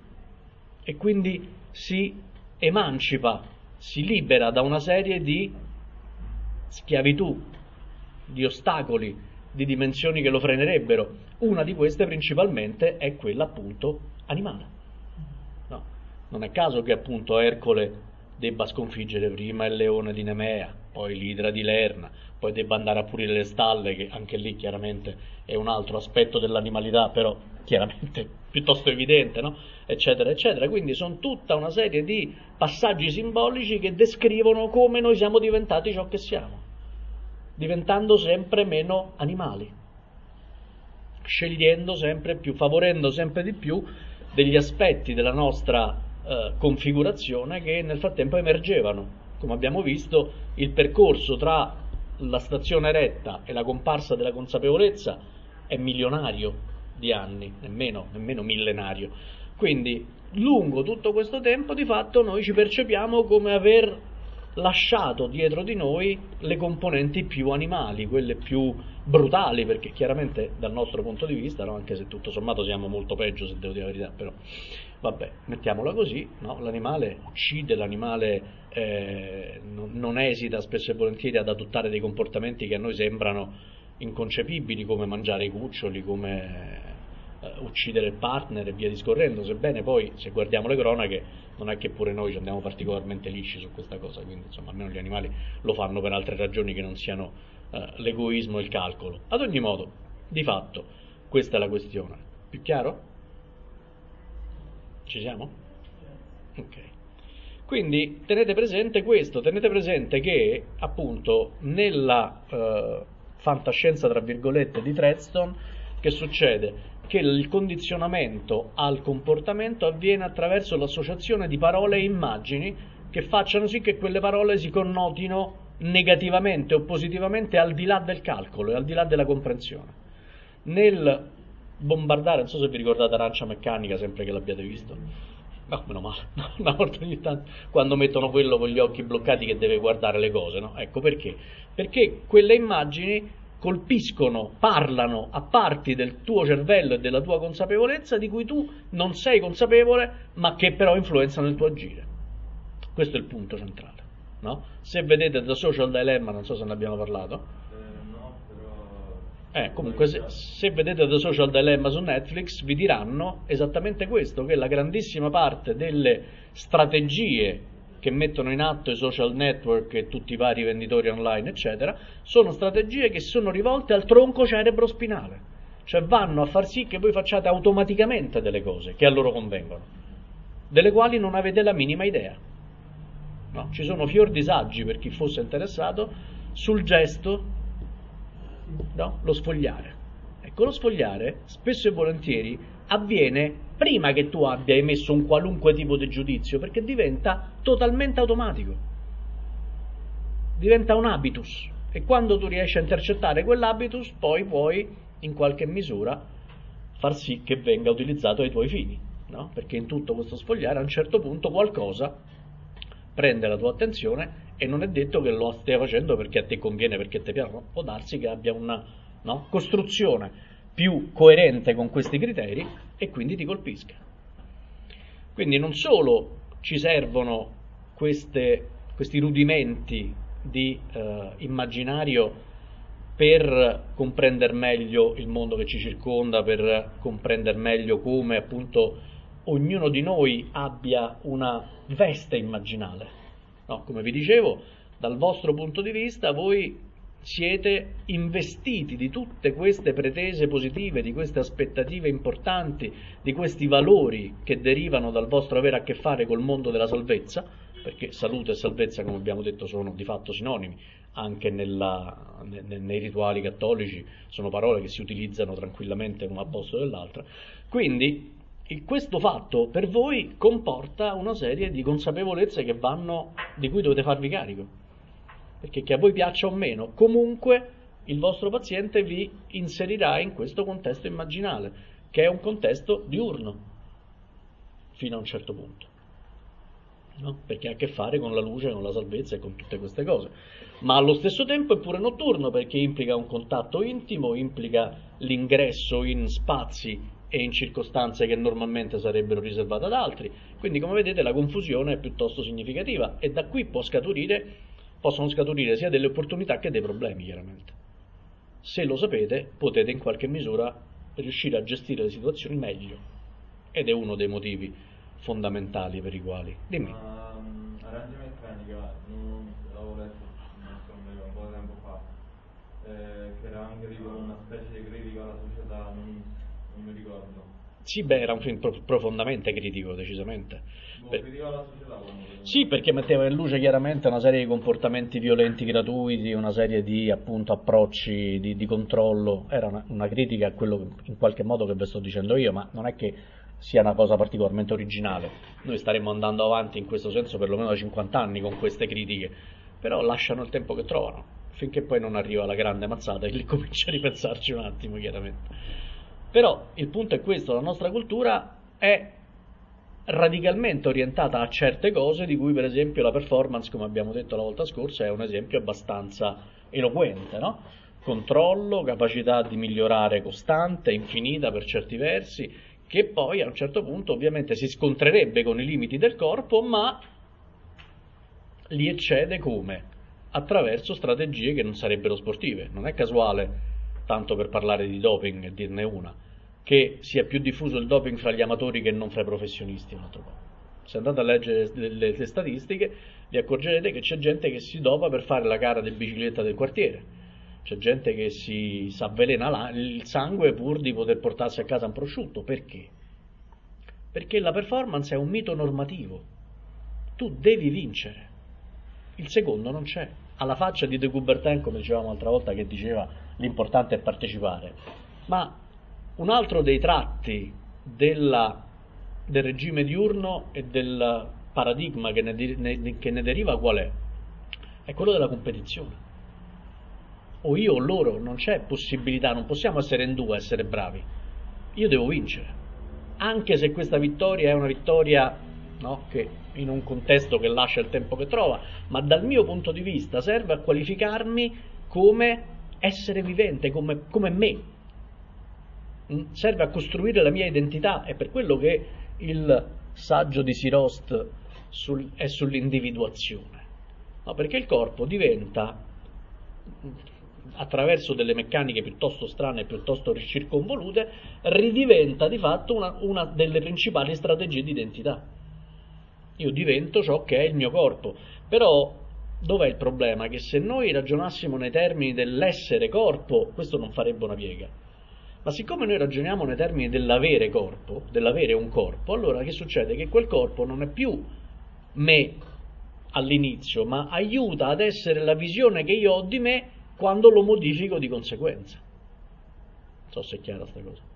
e quindi si emancipa, si libera da una serie di schiavitù, di ostacoli, di dimensioni che lo frenerebbero. Una di queste principalmente è quella appunto animale. No, non è caso che appunto Ercole debba sconfiggere prima il leone di Nemea, poi l'idra di Lerna, poi debba andare a pulire le stalle, che anche lì chiaramente è un altro aspetto dell'animalità, però chiaramente piuttosto evidente, no? Eccetera, eccetera. Quindi sono tutta una serie di passaggi simbolici che descrivono come noi siamo diventati ciò che siamo, diventando sempre meno animali, scegliendo sempre più, favorendo sempre di più degli aspetti della nostra eh, configurazione che nel frattempo emergevano. Come abbiamo visto, il percorso tra la stazione eretta e la comparsa della consapevolezza è milionario di anni, nemmeno, nemmeno millenario. Quindi, lungo tutto questo tempo, di fatto, noi ci percepiamo come aver lasciato dietro di noi le componenti più animali, quelle più brutali, perché chiaramente dal nostro punto di vista, no, anche se tutto sommato siamo molto peggio, se devo dire la verità, però vabbè, mettiamola così, no? L'animale uccide, l'animale eh, non, non esita spesso e volentieri ad adottare dei comportamenti che a noi sembrano inconcepibili, come mangiare i cuccioli, come eh, uccidere il partner e via discorrendo, sebbene poi, se guardiamo le cronache, non è che pure noi ci andiamo particolarmente lisci su questa cosa, quindi insomma almeno gli animali lo fanno per altre ragioni che non siano eh, l'egoismo e il calcolo. Ad ogni modo, di fatto, questa è la questione. Più chiaro? Ci siamo? Ok. Quindi tenete presente questo, tenete presente che appunto nella eh, fantascienza tra virgolette di Treadstone, che succede? Che il condizionamento al comportamento avviene attraverso l'associazione di parole e immagini che facciano sì che quelle parole si connotino negativamente o positivamente al di là del calcolo e al di là della comprensione. Nel bombardare, non so se vi ricordate Arancia Meccanica, sempre che l'abbiate visto, no, meno male, una volta ogni tanto, quando mettono quello con gli occhi bloccati che deve guardare le cose, no? Ecco perché? Perché quelle immagini colpiscono, parlano a parti del tuo cervello e della tua consapevolezza di cui tu non sei consapevole, ma che però influenzano il tuo agire. Questo è il punto centrale, no? Se vedete The Social Dilemma, non so se ne abbiamo parlato, Eh, no, però... eh, comunque se, se vedete The Social Dilemma su Netflix vi diranno esattamente questo, che la grandissima parte delle strategie che mettono in atto i social network e tutti i vari venditori online, eccetera, sono strategie che sono rivolte al tronco cerebrospinale, cioè vanno a far sì che voi facciate automaticamente delle cose che a loro convengono, delle quali non avete la minima idea. No, ci sono fior di saggi, per chi fosse interessato, sul gesto, no? Lo sfogliare. Ecco, lo sfogliare spesso e volentieri avviene prima che tu abbia emesso un qualunque tipo di giudizio, perché diventa totalmente automatico, diventa un habitus, e quando tu riesci a intercettare quell'habitus poi puoi in qualche misura far sì che venga utilizzato ai tuoi fini, no? Perché in tutto questo sfogliare a un certo punto qualcosa prende la tua attenzione e non è detto che lo stia facendo perché a te conviene, perché ti piace, può darsi che abbia una, no, costruzione più coerente con questi criteri e quindi ti colpisca. Quindi non solo ci servono queste, questi rudimenti di eh, immaginario per comprendere meglio il mondo che ci circonda, per comprendere meglio come appunto ognuno di noi abbia una veste immaginale, no? Come vi dicevo, dal vostro punto di vista voi siete investiti di tutte queste pretese positive, di queste aspettative importanti, di questi valori che derivano dal vostro avere a che fare col mondo della salvezza, perché salute e salvezza, come abbiamo detto, sono di fatto sinonimi, anche nella, ne, nei rituali cattolici sono parole che si utilizzano tranquillamente una al posto dell'altra. Quindi questo fatto per voi comporta una serie di consapevolezze che vanno, di cui dovete farvi carico, perché che a voi piaccia o meno, comunque il vostro paziente vi inserirà in questo contesto immaginale, che è un contesto diurno, fino a un certo punto, no? Perché ha a che fare con la luce, con la salvezza e con tutte queste cose, ma allo stesso tempo è pure notturno, perché implica un contatto intimo, implica l'ingresso in spazi e in circostanze che normalmente sarebbero riservate ad altri. Quindi, come vedete, la confusione è piuttosto significativa e da qui può scaturire, possono scaturire sia delle opportunità che dei problemi, chiaramente. Se lo sapete, potete in qualche misura riuscire a gestire le situazioni meglio, ed è uno dei motivi fondamentali per i quali. Dimmi. Ma um, Arancia Meccanica, non l'avevo letto un po' di tempo fa, eh, che era anche tipo una specie di critica alla società, non, non mi ricordo. Sì, beh, era un film pro- profondamente critico, decisamente. Boh, Beh, critica alla società quando... sì, perché metteva in luce chiaramente una serie di comportamenti violenti gratuiti, una serie di appunto approcci di, di controllo. Era una, una critica a quello in qualche modo che vi sto dicendo io, ma non è che sia una cosa particolarmente originale. Noi staremo andando avanti in questo senso perlomeno da cinquanta anni con queste critiche, però lasciano il tempo che trovano, finché poi non arriva la grande mazzata e lì comincia a ripensarci un attimo, chiaramente. Però il punto è questo: la nostra cultura è radicalmente orientata a certe cose, di cui per esempio la performance, come abbiamo detto la volta scorsa, è un esempio abbastanza eloquente, no? Controllo, capacità di migliorare costante, infinita per certi versi, che poi a un certo punto ovviamente si scontrerebbe con i limiti del corpo, ma li eccede come? Attraverso strategie che non sarebbero sportive. Non è casuale, tanto per parlare di doping e dirne una, che sia più diffuso il doping fra gli amatori che non fra i professionisti un altro po'. Se andate a leggere le, le, le statistiche vi accorgerete che c'è gente che si dopa per fare la gara di bicicletta del quartiere, c'è gente che si avvelena la, il sangue pur di poter portarsi a casa un prosciutto. Perché? Perché la performance è un mito normativo, tu devi vincere. Il secondo non c'è. Alla faccia di De Coubertin, come dicevamo l'altra volta, che diceva l'importante è partecipare. Ma un altro dei tratti della, del regime diurno e del paradigma che ne, ne, che ne deriva qual è? È quello della competizione. O io o loro, non c'è possibilità, non possiamo essere in due, essere bravi. Io devo vincere, anche se questa vittoria è una vittoria, no, che in un contesto che lascia il tempo che trova, ma dal mio punto di vista serve a qualificarmi come essere vivente, come, come me, serve a costruire la mia identità. È per quello che il saggio di Sirost sul, è sull'individuazione, no, perché il corpo diventa, attraverso delle meccaniche piuttosto strane e piuttosto circonvolute, ridiventa di fatto una, una delle principali strategie di identità. Io divento ciò che è il mio corpo. Però dov'è il problema? Che se noi ragionassimo nei termini dell'essere corpo, questo non farebbe una piega. Ma siccome noi ragioniamo nei termini dell'avere corpo, dell'avere un corpo, allora che succede? Che quel corpo non è più me all'inizio, ma aiuta ad essere la visione che io ho di me quando lo modifico di conseguenza. Non so se è chiara sta cosa.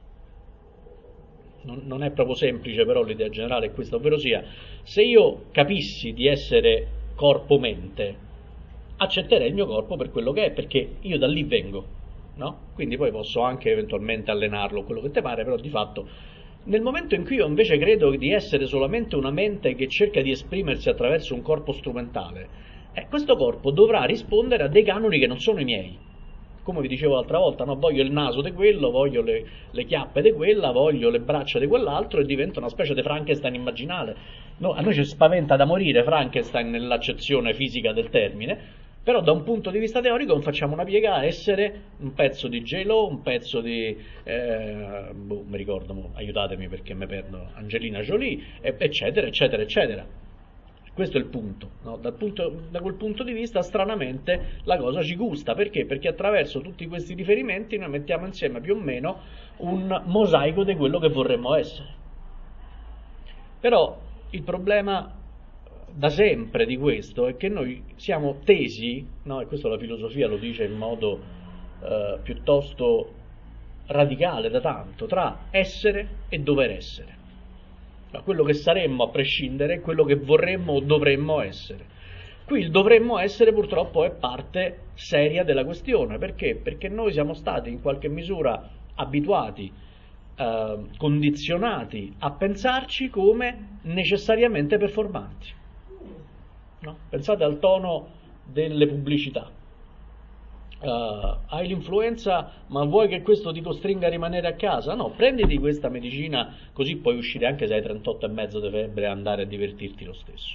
Non, non è proprio semplice, però l'idea generale è questa, ovvero sia, se io capissi di essere corpo-mente, accetterei il mio corpo per quello che è, perché io da lì vengo, no? Quindi poi posso anche eventualmente allenarlo, quello che te pare, però di fatto, nel momento in cui io invece credo di essere solamente una mente che cerca di esprimersi attraverso un corpo strumentale, Eh, questo corpo dovrà rispondere a dei canoni che non sono i miei. Come vi dicevo l'altra volta, no? Voglio il naso di quello, voglio le, le chiappe di quella, voglio le braccia di quell'altro, e diventa una specie di Frankenstein immaginale. No, a noi ci spaventa da morire Frankenstein nell'accezione fisica del termine, però da un punto di vista teorico non facciamo una piega a essere un pezzo di J-Lo, un pezzo di, eh, boh, mi ricordo, aiutatemi perché mi perdo, Angelina Jolie, eccetera, eccetera, eccetera. Questo è il punto, no? Dal punto, da quel punto di vista, stranamente, la cosa ci gusta. Perché? Perché attraverso tutti questi riferimenti noi mettiamo insieme più o meno un mosaico di quello che vorremmo essere. Però il problema da sempre di questo è che noi siamo tesi, no? E questo la filosofia lo dice in modo eh, piuttosto radicale da tanto, tra essere e dover essere. Quello che saremmo a prescindere è quello che vorremmo o dovremmo essere. Qui il dovremmo essere purtroppo è parte seria della questione. Perché? Perché noi siamo stati in qualche misura abituati, eh, condizionati a pensarci come necessariamente performanti, no? Pensate al tono delle pubblicità. Uh, hai l'influenza, ma vuoi che questo ti costringa a rimanere a casa? No, prenditi questa medicina, così puoi uscire anche se hai trentotto e mezzo di febbre e andare a divertirti lo stesso.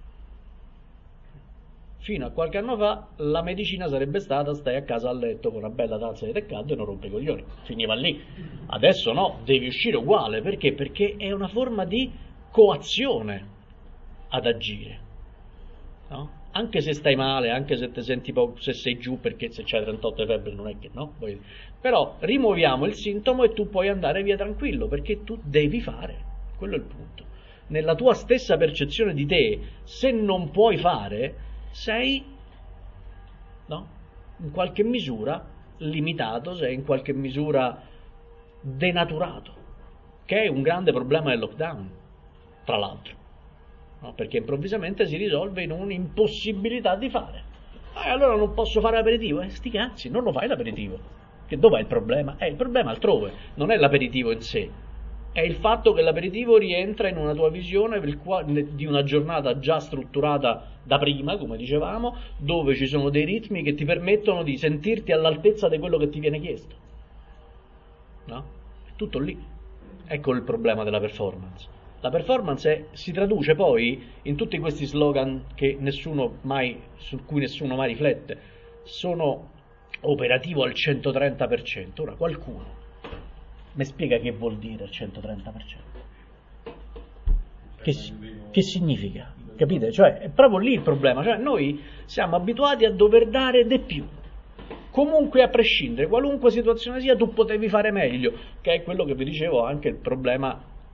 Fino a qualche anno fa la medicina sarebbe stata: stai a casa a letto con una bella tazza di tè caldo e non rompi i coglioni. Finiva lì. Adesso no, devi uscire uguale. Perché? Perché è una forma di coazione ad agire, no? Anche se stai male, anche se ti senti poco, se sei giù, perché se c'hai trentotto di febbre non è che no, però rimuoviamo il sintomo e tu puoi andare via tranquillo, perché tu devi fare, quello è il punto. Nella tua stessa percezione di te, se non puoi fare, sei, no, in qualche misura limitato, sei in qualche misura denaturato, che è un grande problema del lockdown, tra l'altro. No, perché improvvisamente si risolve in un'impossibilità di fare. Eh, allora non posso fare l'aperitivo. Eh, sti cazzi, non lo fai l'aperitivo. Che dov'è il problema? Eh, il problema altrove, non è l'aperitivo in sé. È il fatto che l'aperitivo rientra in una tua visione di una giornata già strutturata da prima, come dicevamo, dove ci sono dei ritmi che ti permettono di sentirti all'altezza di quello che ti viene chiesto. No? È tutto lì. Ecco il problema della performance. La performance è, si traduce poi in tutti questi slogan che nessuno mai, su cui nessuno mai riflette. Sono operativo al centotrenta per cento. Ora qualcuno mi spiega che vuol dire il centotrenta per cento? Che, che significa? Capite? Cioè è proprio lì il problema. Cioè noi siamo abituati a dover dare di più. Comunque, a prescindere, qualunque situazione sia, tu potevi fare meglio, che è quello che vi dicevo, anche il problema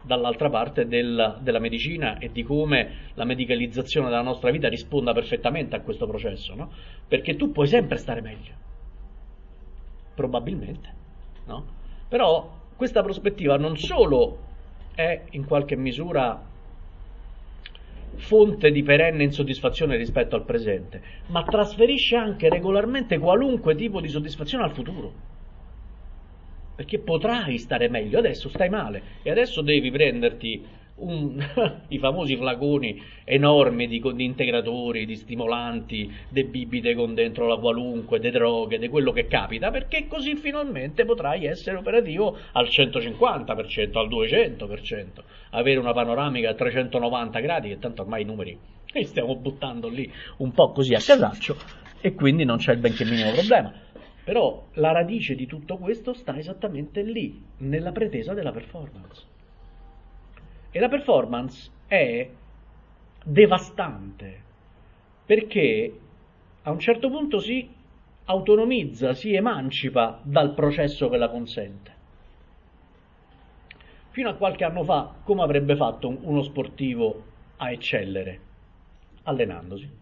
dall'altra parte del, della medicina e di come la medicalizzazione della nostra vita risponda perfettamente a questo processo, no? Perché tu puoi sempre stare meglio, probabilmente, no? Però questa prospettiva non solo è in qualche misura fonte di perenne insoddisfazione rispetto al presente, ma trasferisce anche regolarmente qualunque tipo di soddisfazione al futuro. Perché potrai stare meglio, adesso stai male e adesso devi prenderti un, i famosi flaconi enormi di, di integratori, di stimolanti, de bibite con dentro la qualunque, de droghe, di quello che capita, perché così finalmente potrai essere operativo al centocinquanta per cento, al duecento per cento, avere una panoramica a trecentonovanta gradi, che tanto ormai i numeri li stiamo buttando lì un po' così a casaccio e quindi non c'è il benché minimo problema. Però la radice di tutto questo sta esattamente lì, nella pretesa della performance. E la performance è devastante, perché a un certo punto si autonomizza, si emancipa dal processo che la consente. Fino a qualche anno fa, come avrebbe fatto uno sportivo a eccellere? Allenandosi.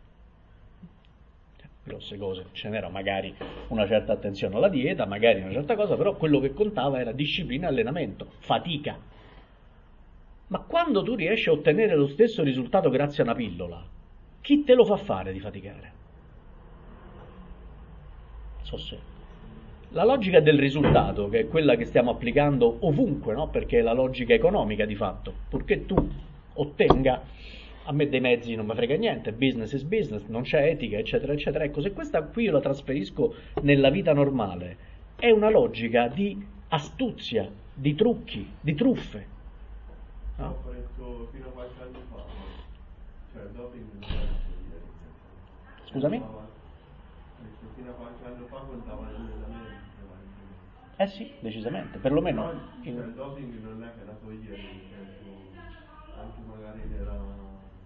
Grosse cose, ce n'era magari una certa attenzione alla dieta, magari una certa cosa, però quello che contava era disciplina e allenamento, fatica. Ma quando tu riesci a ottenere lo stesso risultato grazie a una pillola, chi te lo fa fare di faticare? So se. La logica del risultato, che è quella che stiamo applicando ovunque, no? Perché è la logica economica di fatto, purché tu ottenga. A me dei mezzi non mi frega niente, business is business, non c'è etica, eccetera, eccetera. Ecco, se questa qui io la trasferisco nella vita normale, è una logica di astuzia, di trucchi, di truffe. No? Ho detto fino a qualche anno fa, cioè il doping non era dire. Scusami? Fino a qualche anno fa contava l'allenamento. Eh sì, decisamente, perlomeno. No, in... cioè, il doping non è che era nato ieri, anche magari era...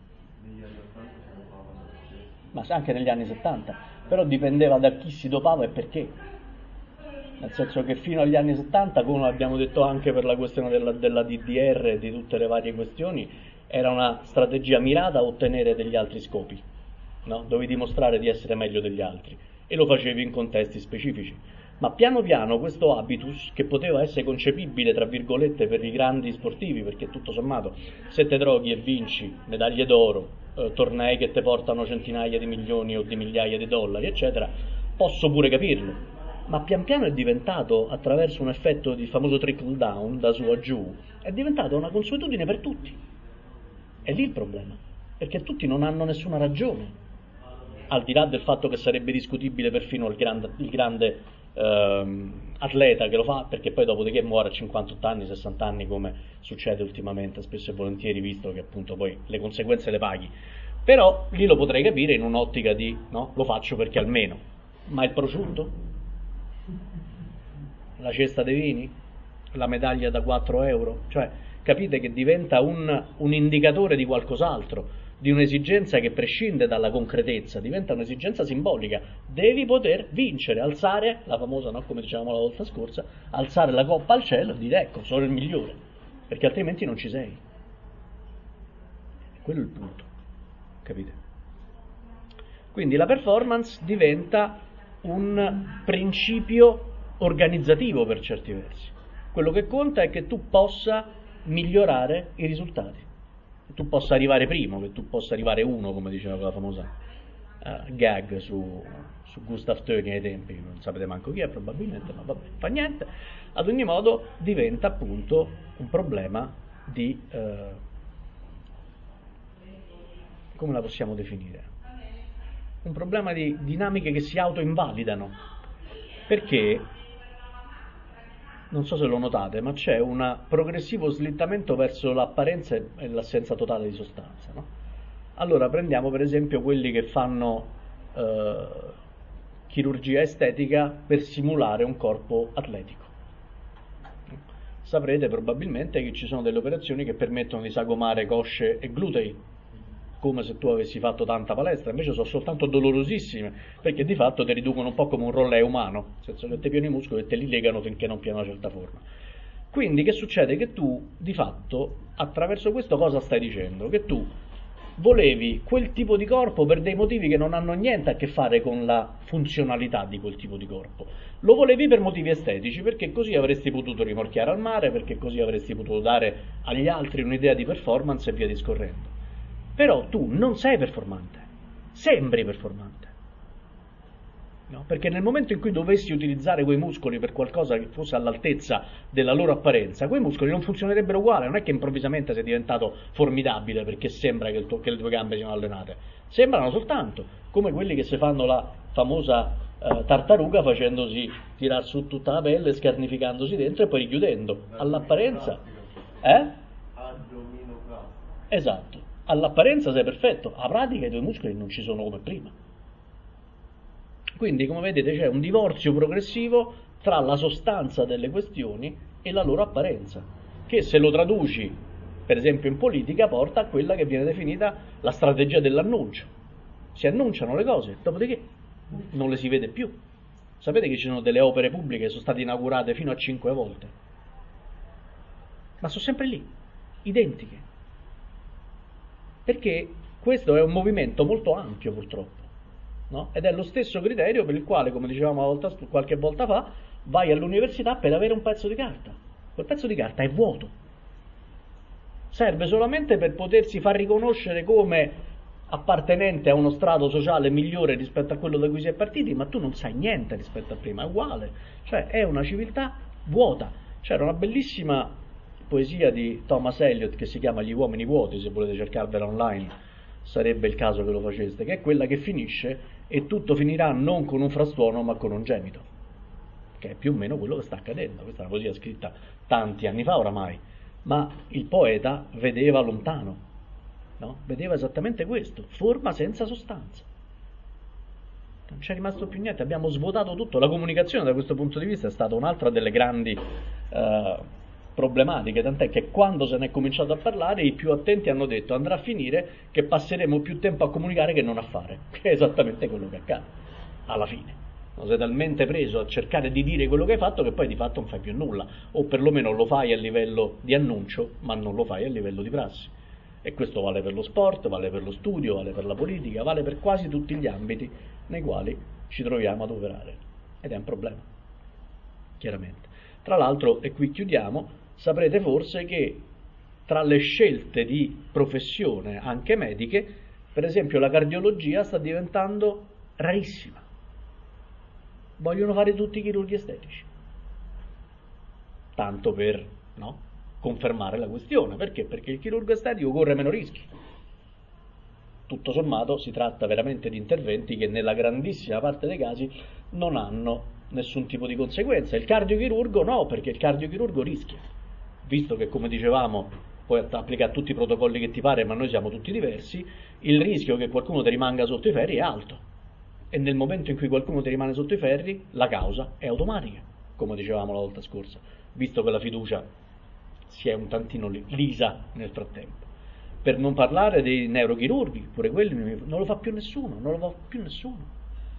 ma anche negli anni settanta, però dipendeva da chi si dopava e perché, nel senso che fino agli anni settanta, come abbiamo detto anche per la questione della, della D D R e di tutte le varie questioni, era una strategia mirata a ottenere degli altri scopi, no? Dovevi dimostrare di essere meglio degli altri e lo facevi in contesti specifici, ma piano piano questo habitus, che poteva essere concepibile tra virgolette per i grandi sportivi, perché tutto sommato se te droghi e vinci medaglie d'oro, eh, tornei che ti portano centinaia di milioni o di migliaia di dollari eccetera, posso pure capirlo, ma pian piano è diventato, attraverso un effetto di famoso trickle down, da su a giù, è diventato una consuetudine per tutti. È lì il problema, perché tutti non hanno nessuna ragione, al di là del fatto che sarebbe discutibile perfino il grande, il grande ehm, atleta che lo fa, perché poi dopodiché muore a cinquantotto anni, sessanta anni, come succede ultimamente spesso e volentieri, visto che appunto poi le conseguenze le paghi. Però lì lo potrei capire in un'ottica di, no, lo faccio perché almeno, ma il prosciutto? La cesta dei vini? La medaglia da quattro euro? Cioè, capite che diventa un, un indicatore di qualcos'altro, di un'esigenza che prescinde dalla concretezza, diventa un'esigenza simbolica. Devi poter vincere, alzare, la famosa, no, come dicevamo la volta scorsa, alzare la coppa al cielo e dire ecco, sono il migliore, perché altrimenti non ci sei. Quello è il punto, capite? Quindi la performance diventa un principio organizzativo per certi versi. Quello che conta è che tu possa migliorare i risultati, che tu possa arrivare primo, che tu possa arrivare uno, come diceva quella famosa uh, gag su, su Gustav Töni ai tempi, non sapete manco chi è probabilmente, ma vabbè, fa niente. Ad ogni modo diventa appunto un problema di, uh, come la possiamo definire? Un problema di dinamiche che si autoinvalidano, perché non so se lo notate, ma c'è un progressivo slittamento verso l'apparenza e l'assenza totale di sostanza, no? Allora prendiamo per esempio quelli che fanno eh, chirurgia estetica per simulare un corpo atletico. Saprete probabilmente che ci sono delle operazioni che permettono di sagomare cosce e glutei, come se tu avessi fatto tanta palestra, invece sono soltanto dolorosissime, perché di fatto ti riducono un po' come un rollè umano, nel senso che ti piano i muscoli e te li legano finché non piano una certa forma. Quindi che succede? Che tu, di fatto, attraverso questo cosa stai dicendo? Che tu volevi quel tipo di corpo per dei motivi che non hanno niente a che fare con la funzionalità di quel tipo di corpo. Lo volevi per motivi estetici, perché così avresti potuto rimorchiare al mare, perché così avresti potuto dare agli altri un'idea di performance e via discorrendo. Però tu non sei performante, sembri performante. No? Perché nel momento in cui dovessi utilizzare quei muscoli per qualcosa che fosse all'altezza della loro apparenza, quei muscoli non funzionerebbero uguali. Non è che improvvisamente sei diventato formidabile perché sembra che, il tuo, che le tue gambe siano allenate. Sembrano soltanto come quelli che si fanno la famosa eh, tartaruga facendosi tirar su tutta la pelle, scarnificandosi dentro e poi richiudendo. All'apparenza... Eh? Esatto. All'apparenza sei perfetto, a pratica i tuoi muscoli non ci sono come prima. Quindi, come vedete, c'è un divorzio progressivo tra la sostanza delle questioni e la loro apparenza, che se lo traduci, per esempio in politica, porta a quella che viene definita la strategia dell'annuncio. Si annunciano le cose, dopodiché non le si vede più. Sapete che ci sono delle opere pubbliche che sono state inaugurate fino a cinque volte? Ma sono sempre lì, identiche. Perché questo è un movimento molto ampio, purtroppo. No? Ed è lo stesso criterio per il quale, come dicevamo volta, qualche volta fa, vai all'università per avere un pezzo di carta. Quel pezzo di carta è vuoto. Serve solamente per potersi far riconoscere come appartenente a uno strato sociale migliore rispetto a quello da cui si è partiti, ma tu non sai niente rispetto a prima, è uguale. Cioè è una civiltà vuota. C'era una bellissima poesia di Thomas Eliot che si chiama Gli uomini vuoti, se volete cercarvela online sarebbe il caso che lo faceste, che è quella che finisce e tutto finirà non con un frastuono ma con un gemito, che è più o meno quello che sta accadendo. Questa è una poesia scritta tanti anni fa oramai, ma il poeta vedeva lontano, no? Vedeva esattamente questo, forma senza sostanza. Non c'è rimasto più niente, abbiamo svuotato tutto. La comunicazione da questo punto di vista è stata un'altra delle grandi eh, problematiche, tant'è che quando se ne è cominciato a parlare i più attenti hanno detto andrà a finire che passeremo più tempo a comunicare che non a fare, che è esattamente quello che accade alla fine. Non sei talmente preso a cercare di dire quello che hai fatto che poi di fatto non fai più nulla, o perlomeno lo fai a livello di annuncio ma non lo fai a livello di prassi. E questo vale per lo sport, vale per lo studio, vale per la politica, vale per quasi tutti gli ambiti nei quali ci troviamo ad operare, ed è un problema, chiaramente. Tra l'altro, e qui chiudiamo, saprete forse che tra le scelte di professione, anche mediche, per esempio la cardiologia sta diventando rarissima. Vogliono fare tutti i chirurghi estetici. Tanto per, no, confermare la questione. Perché? Perché il chirurgo estetico corre meno rischi. Tutto sommato si tratta veramente di interventi che nella grandissima parte dei casi non hanno nessun tipo di conseguenza. Il cardiochirurgo no, perché il cardiochirurgo rischia. Visto che, come dicevamo, puoi applicare tutti i protocolli che ti pare, ma noi siamo tutti diversi, il rischio che qualcuno ti rimanga sotto i ferri è alto. E nel momento in cui qualcuno ti rimane sotto i ferri, la causa è automatica, come dicevamo la volta scorsa, visto che la fiducia si è un tantino lisa nel frattempo. Per non parlare dei neurochirurghi, pure quelli non lo fa più nessuno, non lo fa più nessuno.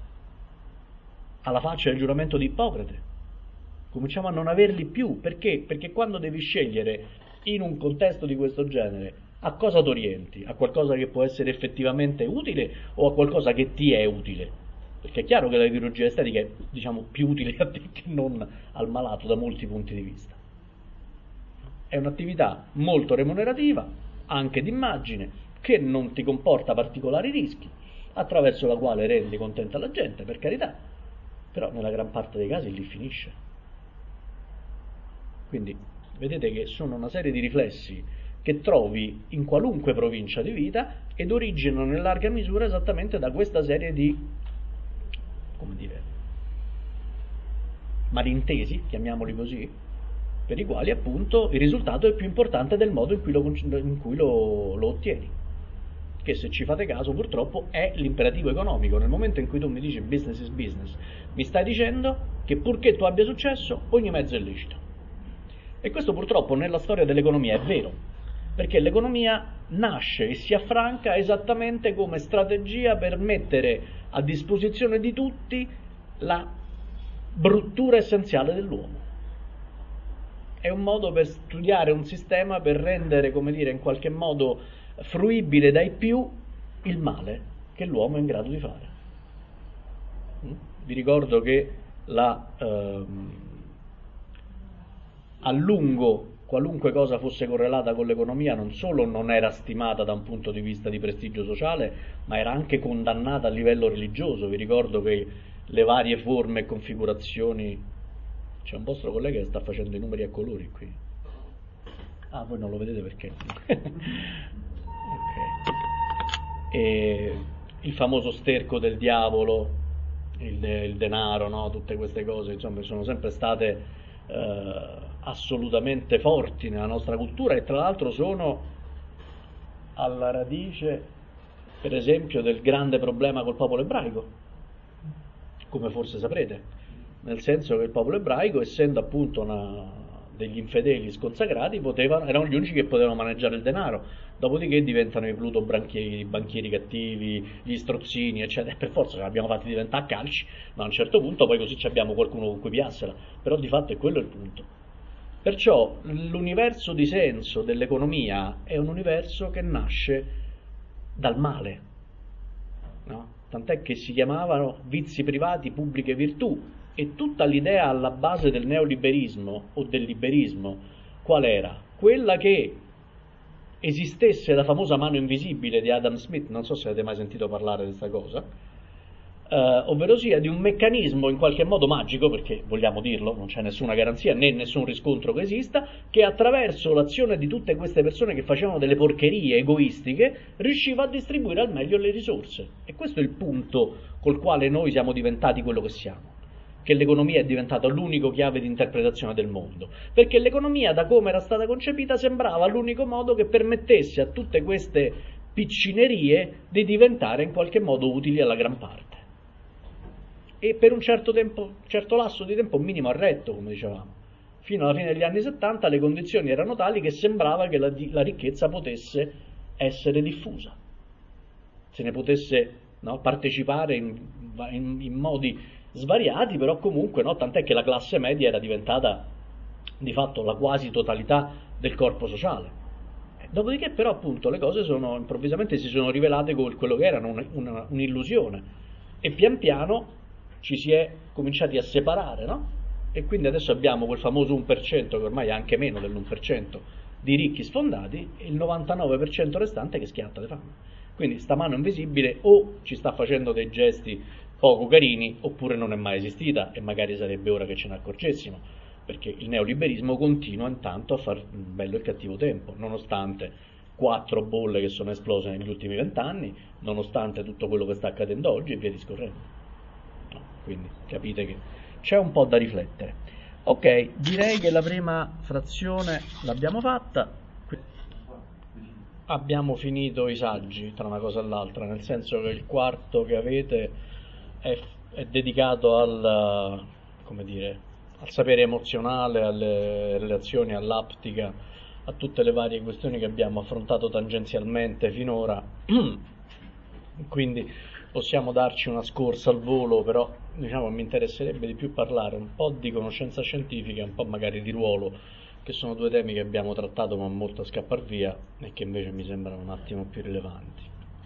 Alla faccia del giuramento di Ippocrate. Cominciamo a non averli più. Perché? Perché quando devi scegliere in un contesto di questo genere a cosa ti orienti? A qualcosa che può essere effettivamente utile o a qualcosa che ti è utile? Perché è chiaro che la chirurgia estetica è, diciamo, più utile a te che non al malato da molti punti di vista. È un'attività molto remunerativa, anche d'immagine, che non ti comporta particolari rischi, attraverso la quale rendi contenta la gente, per carità, però nella gran parte dei casi lì finisce. Quindi vedete che sono una serie di riflessi che trovi in qualunque provincia di vita ed originano in larga misura esattamente da questa serie di, come dire, malintesi, chiamiamoli così, per i quali appunto il risultato è più importante del modo in cui lo, in cui lo, lo ottieni, che se ci fate caso purtroppo è l'imperativo economico. Nel momento in cui tu mi dici business is business, mi stai dicendo che purché tu abbia successo ogni mezzo è lecito. E questo purtroppo nella storia dell'economia è vero, perché l'economia nasce e si affranca esattamente come strategia per mettere a disposizione di tutti la bruttura essenziale dell'uomo. è un modo per studiare un sistema, per rendere, come dire, in qualche modo fruibile dai più il male che l'uomo è in grado di fare. Vi ricordo che la, ehm, a lungo qualunque cosa fosse correlata con l'economia non solo non era stimata da un punto di vista di prestigio sociale, ma era anche condannata a livello religioso. Vi ricordo che le varie forme e configurazioni... C'è un vostro collega che sta facendo i numeri a colori qui. Ah, voi non lo vedete perché? Okay. E il famoso sterco del diavolo, il, il denaro, no? Tutte queste cose, insomma, sono sempre state eh, assolutamente forti nella nostra cultura e tra l'altro sono alla radice, per esempio, del grande problema col popolo ebraico, come forse saprete. Nel senso che il popolo ebraico, essendo appunto una, degli infedeli sconsacrati, potevano, erano gli unici che potevano maneggiare il denaro, dopodiché diventano i plutobanchieri, i banchieri cattivi, gli strozzini, eccetera, per forza ce l'abbiamo fatti diventare a calci, ma a un certo punto poi così abbiamo qualcuno con cui piassela, però di fatto è quello il punto. Perciò l'universo di senso dell'economia è un universo che nasce dal male, no? Tant'è che si chiamavano vizi privati, pubbliche virtù. E tutta l'idea alla base del neoliberismo o del liberismo qual era? Quella che esistesse la famosa mano invisibile di Adam Smith, non so se avete mai sentito parlare di questa cosa, eh, ovvero sia di un meccanismo in qualche modo magico, perché vogliamo dirlo, non c'è nessuna garanzia né nessun riscontro che esista, che attraverso l'azione di tutte queste persone che facevano delle porcherie egoistiche riusciva a distribuire al meglio le risorse. E questo è il punto col quale noi siamo diventati quello che siamo, che l'economia è diventata l'unico chiave di interpretazione del mondo, perché l'economia, da come era stata concepita, sembrava l'unico modo che permettesse a tutte queste piccinerie di diventare in qualche modo utili alla gran parte. E per un certo tempo, certo lasso di tempo minimo ha retto, come dicevamo. Fino alla fine degli anni settanta le condizioni erano tali che sembrava che la, la ricchezza potesse essere diffusa, se ne potesse, no, partecipare in, in, in modi svariati, però comunque, no, tant'è che la classe media era diventata di fatto la quasi totalità del corpo sociale. Dopodiché però appunto le cose sono improvvisamente si sono rivelate come quello che erano, un, una, un'illusione, e pian piano ci si è cominciati a separare, no? E quindi adesso abbiamo quel famoso uno per cento, che ormai è anche meno dell'uno per cento di ricchi sfondati, e il novantanove per cento restante che schiatta le fame. Quindi sta mano invisibile o ci sta facendo dei gesti poco carini, oppure non è mai esistita, e magari sarebbe ora che ce ne accorgessimo, perché il neoliberismo continua intanto a far bello e cattivo tempo, nonostante quattro bolle che sono esplose negli ultimi vent'anni, nonostante tutto quello che sta accadendo oggi e via discorrendo. No, quindi capite che c'è un po' da riflettere. Ok, direi che la prima frazione l'abbiamo fatta. Abbiamo finito i saggi tra una cosa e l'altra, nel senso che il quarto che avete È, è dedicato al, come dire, al sapere emozionale, alle relazioni, all'aptica, a tutte le varie questioni che abbiamo affrontato tangenzialmente finora. Quindi possiamo darci una scorsa al volo, però diciamo mi interesserebbe di più parlare un po' di conoscenza scientifica e un po' magari di ruolo, che sono due temi che abbiamo trattato ma molto a scappar via e che invece mi sembrano un attimo più rilevanti.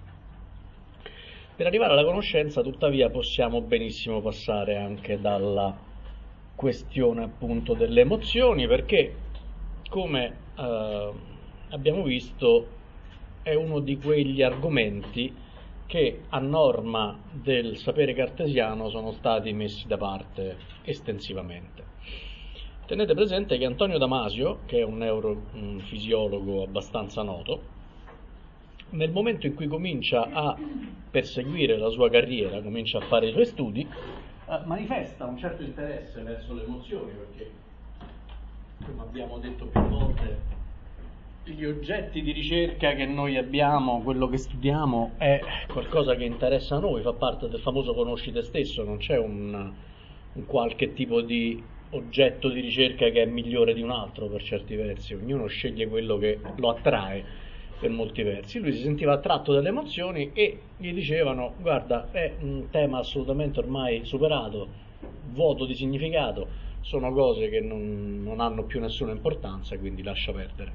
Per arrivare alla conoscenza, tuttavia, possiamo benissimo passare anche dalla questione appunto delle emozioni, perché, come eh, abbiamo visto, è uno di quegli argomenti che a norma del sapere cartesiano sono stati messi da parte estensivamente. Tenete presente che Antonio Damasio, che è un neurofisiologo abbastanza noto, nel momento in cui comincia a perseguire la sua carriera, comincia a fare i suoi studi, eh, manifesta un certo interesse verso le emozioni, perché, come abbiamo detto più volte, gli oggetti di ricerca che noi abbiamo, quello che studiamo, è qualcosa che interessa a noi, fa parte del famoso conosci te stesso, non c'è un, un qualche tipo di oggetto di ricerca che è migliore di un altro per certi versi, ognuno sceglie quello che lo attrae per molti versi. Lui si sentiva attratto dalle emozioni e gli dicevano: guarda, è un tema assolutamente ormai superato, vuoto di significato, sono cose che non, non hanno più nessuna importanza, quindi lascia perdere.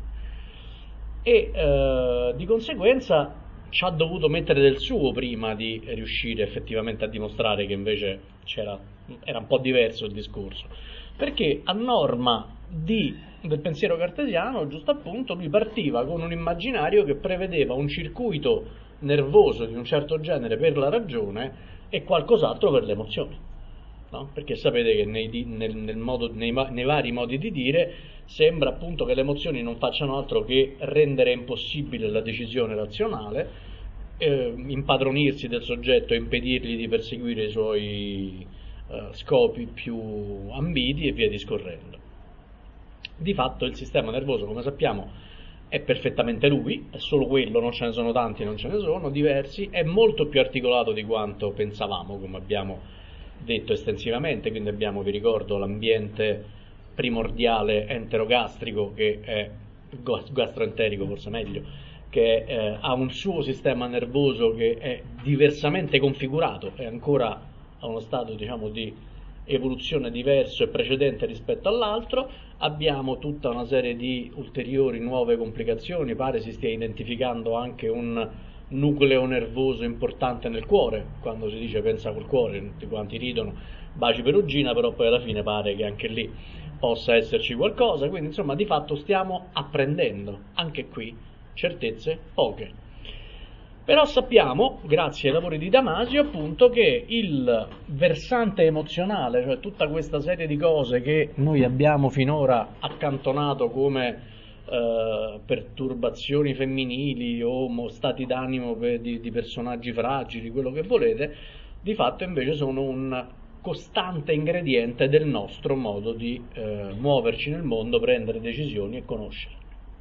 E eh, di conseguenza ci ha dovuto mettere del suo prima di riuscire effettivamente a dimostrare che invece c'era, era un po' diverso il discorso, perché a norma di, del pensiero cartesiano, giusto appunto, lui partiva con un immaginario che prevedeva un circuito nervoso di un certo genere per la ragione e qualcos'altro per le emozioni, no? Perché sapete che nei, nel, nel modo, nei, nei vari modi di dire sembra appunto che le emozioni non facciano altro che rendere impossibile la decisione razionale, eh, impadronirsi del soggetto e impedirgli di perseguire i suoi eh, scopi più ambiti e via discorrendo. Di fatto il sistema nervoso, come sappiamo, è perfettamente lui, è solo quello, non ce ne sono tanti, non ce ne sono diversi, è molto più articolato di quanto pensavamo, come abbiamo detto estensivamente, quindi abbiamo, vi ricordo, l'ambiente primordiale enterogastrico, che è gastroenterico forse meglio, che eh, ha un suo sistema nervoso che è diversamente configurato, è ancora a uno stato, diciamo, di evoluzione diverso e precedente rispetto all'altro. Abbiamo tutta una serie di ulteriori nuove complicazioni, pare si stia identificando anche un nucleo nervoso importante nel cuore, quando si dice pensa col cuore, tutti quanti ridono, baci perugina, però poi alla fine pare che anche lì possa esserci qualcosa, quindi insomma di fatto stiamo apprendendo, anche qui, certezze poche. Però sappiamo, grazie ai lavori di Damasio, appunto, che il versante emozionale, cioè tutta questa serie di cose che noi abbiamo finora accantonato come eh, perturbazioni femminili o stati d'animo per, di, di personaggi fragili, quello che volete, di fatto invece sono un costante ingrediente del nostro modo di eh, muoverci nel mondo, prendere decisioni e conoscere.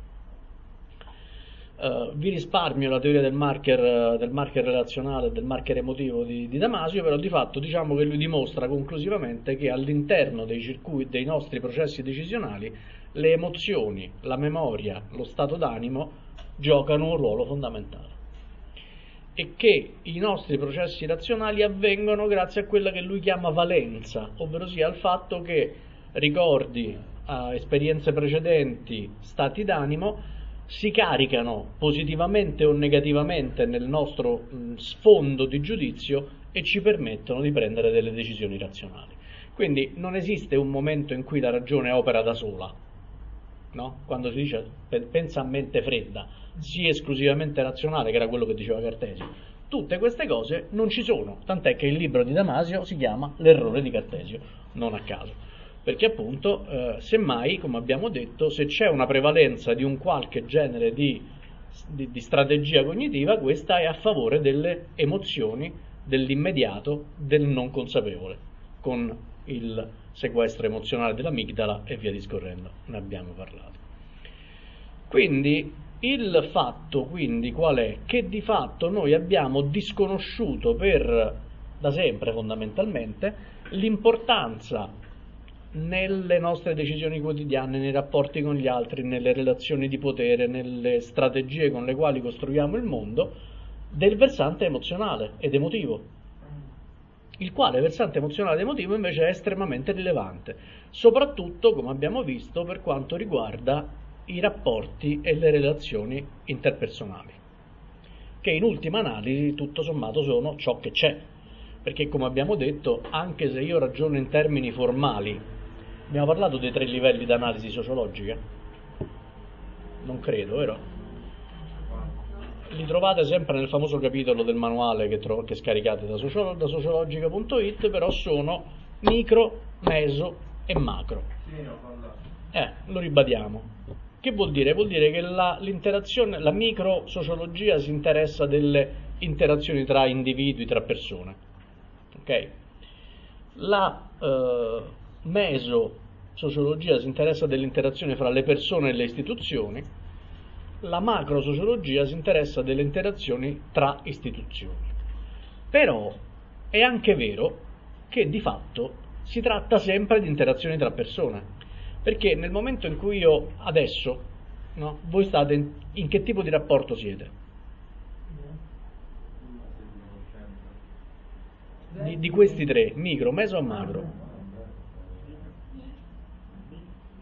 Uh, vi risparmio la teoria del marker, uh, del marker relazionale, del marker emotivo di, di Damasio, però di fatto diciamo che lui dimostra conclusivamente che all'interno dei circuiti, dei nostri processi decisionali, le emozioni, la memoria, lo stato d'animo giocano un ruolo fondamentale e che i nostri processi razionali avvengono grazie a quella che lui chiama valenza, ovvero sia al fatto che ricordi, uh, esperienze precedenti, stati d'animo si caricano positivamente o negativamente nel nostro mh, sfondo di giudizio e ci permettono di prendere delle decisioni razionali. Quindi non esiste un momento in cui la ragione opera da sola, no? Quando si dice pensa a mente fredda, sii esclusivamente razionale, che era quello che diceva Cartesio. Tutte queste cose non ci sono, tant'è che il libro di Damasio si chiama L'errore di Cartesio, non a caso. Perché appunto, eh, semmai, come abbiamo detto, se c'è una prevalenza di un qualche genere di, di, di strategia cognitiva, questa è a favore delle emozioni, dell'immediato, del non consapevole, con il sequestro emozionale dell'amigdala e via discorrendo, ne abbiamo parlato. Quindi il fatto, quindi, qual è? Che di fatto noi abbiamo disconosciuto per, da sempre fondamentalmente, l'importanza nelle nostre decisioni quotidiane, nei rapporti con gli altri, nelle relazioni di potere, nelle strategie con le quali costruiamo il mondo, del versante emozionale ed emotivo, il quale versante emozionale ed emotivo invece è estremamente rilevante, soprattutto, come abbiamo visto, per quanto riguarda i rapporti e le relazioni interpersonali, che in ultima analisi tutto sommato sono ciò che c'è, perché come abbiamo detto, anche se io ragiono in termini formali, abbiamo parlato dei tre livelli di analisi sociologica? Non credo, vero? Li trovate sempre nel famoso capitolo del manuale che, tro- che scaricate da, sociolo- da sociologica punto it, però sono micro, meso e macro. Eh, lo ribadiamo. Che vuol dire? Vuol dire che la, l'interazione, la micro sociologia si interessa delle interazioni tra individui, tra persone. Ok? La eh, meso sociologia si interessa dell'interazione fra le persone e le istituzioni, la macro sociologia si interessa delle interazioni tra istituzioni. Però è anche vero che di fatto si tratta sempre di interazioni tra persone, perché nel momento in cui io adesso, no, voi state in, in che tipo di rapporto siete? Di, di questi tre, micro, meso o macro?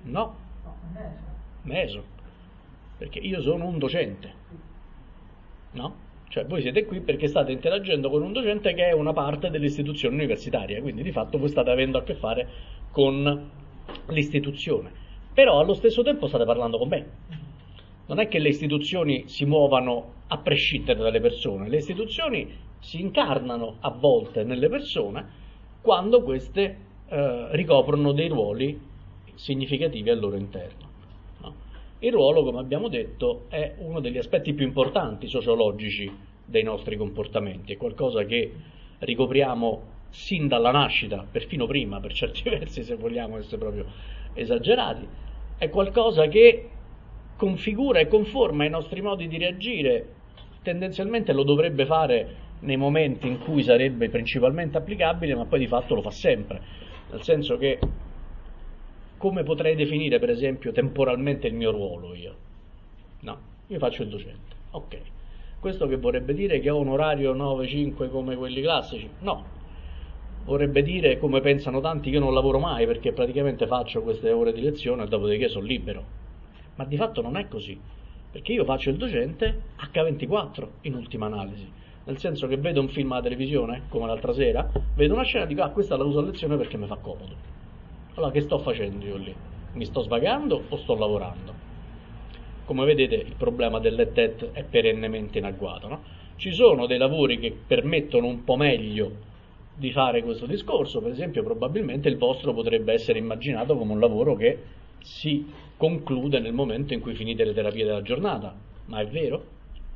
No, No, meso. meso, perché io sono un docente, no? Cioè voi siete qui perché state interagendo con un docente che è una parte dell'istituzione universitaria, quindi di fatto voi state avendo a che fare con l'istituzione, però allo stesso tempo state parlando con me. Non è che le istituzioni si muovano a prescindere dalle persone, le istituzioni si incarnano a volte nelle persone quando queste eh, ricoprono dei ruoli significativi al loro interno. Il ruolo, come abbiamo detto, è uno degli aspetti più importanti sociologici dei nostri comportamenti, è qualcosa che ricopriamo sin dalla nascita, perfino prima, per certi versi, se vogliamo essere proprio esagerati, è qualcosa che configura e conforma i nostri modi di reagire, tendenzialmente lo dovrebbe fare nei momenti in cui sarebbe principalmente applicabile, ma poi di fatto lo fa sempre, nel senso che come potrei definire per esempio temporalmente il mio ruolo io? No, io faccio il docente, ok. Questo che vorrebbe dire che ho un orario nove cinque come quelli classici? No. Vorrebbe dire, come pensano tanti, che io non lavoro mai perché praticamente faccio queste ore di lezione e dopodiché sono libero. Ma di fatto non è così, perché io faccio il docente acca ventiquattro in ultima analisi, nel senso che vedo un film alla televisione, come l'altra sera, vedo una scena e dico ah questa la uso a lezione perché mi fa comodo. Allora che sto facendo io lì? Mi sto svagando o sto lavorando? Come vedete il problema dell'E T E T è perennemente in agguato, no? Ci sono dei lavori che permettono un po' meglio di fare questo discorso, per esempio probabilmente il vostro potrebbe essere immaginato come un lavoro che si conclude nel momento in cui finite le terapie della giornata, ma è vero?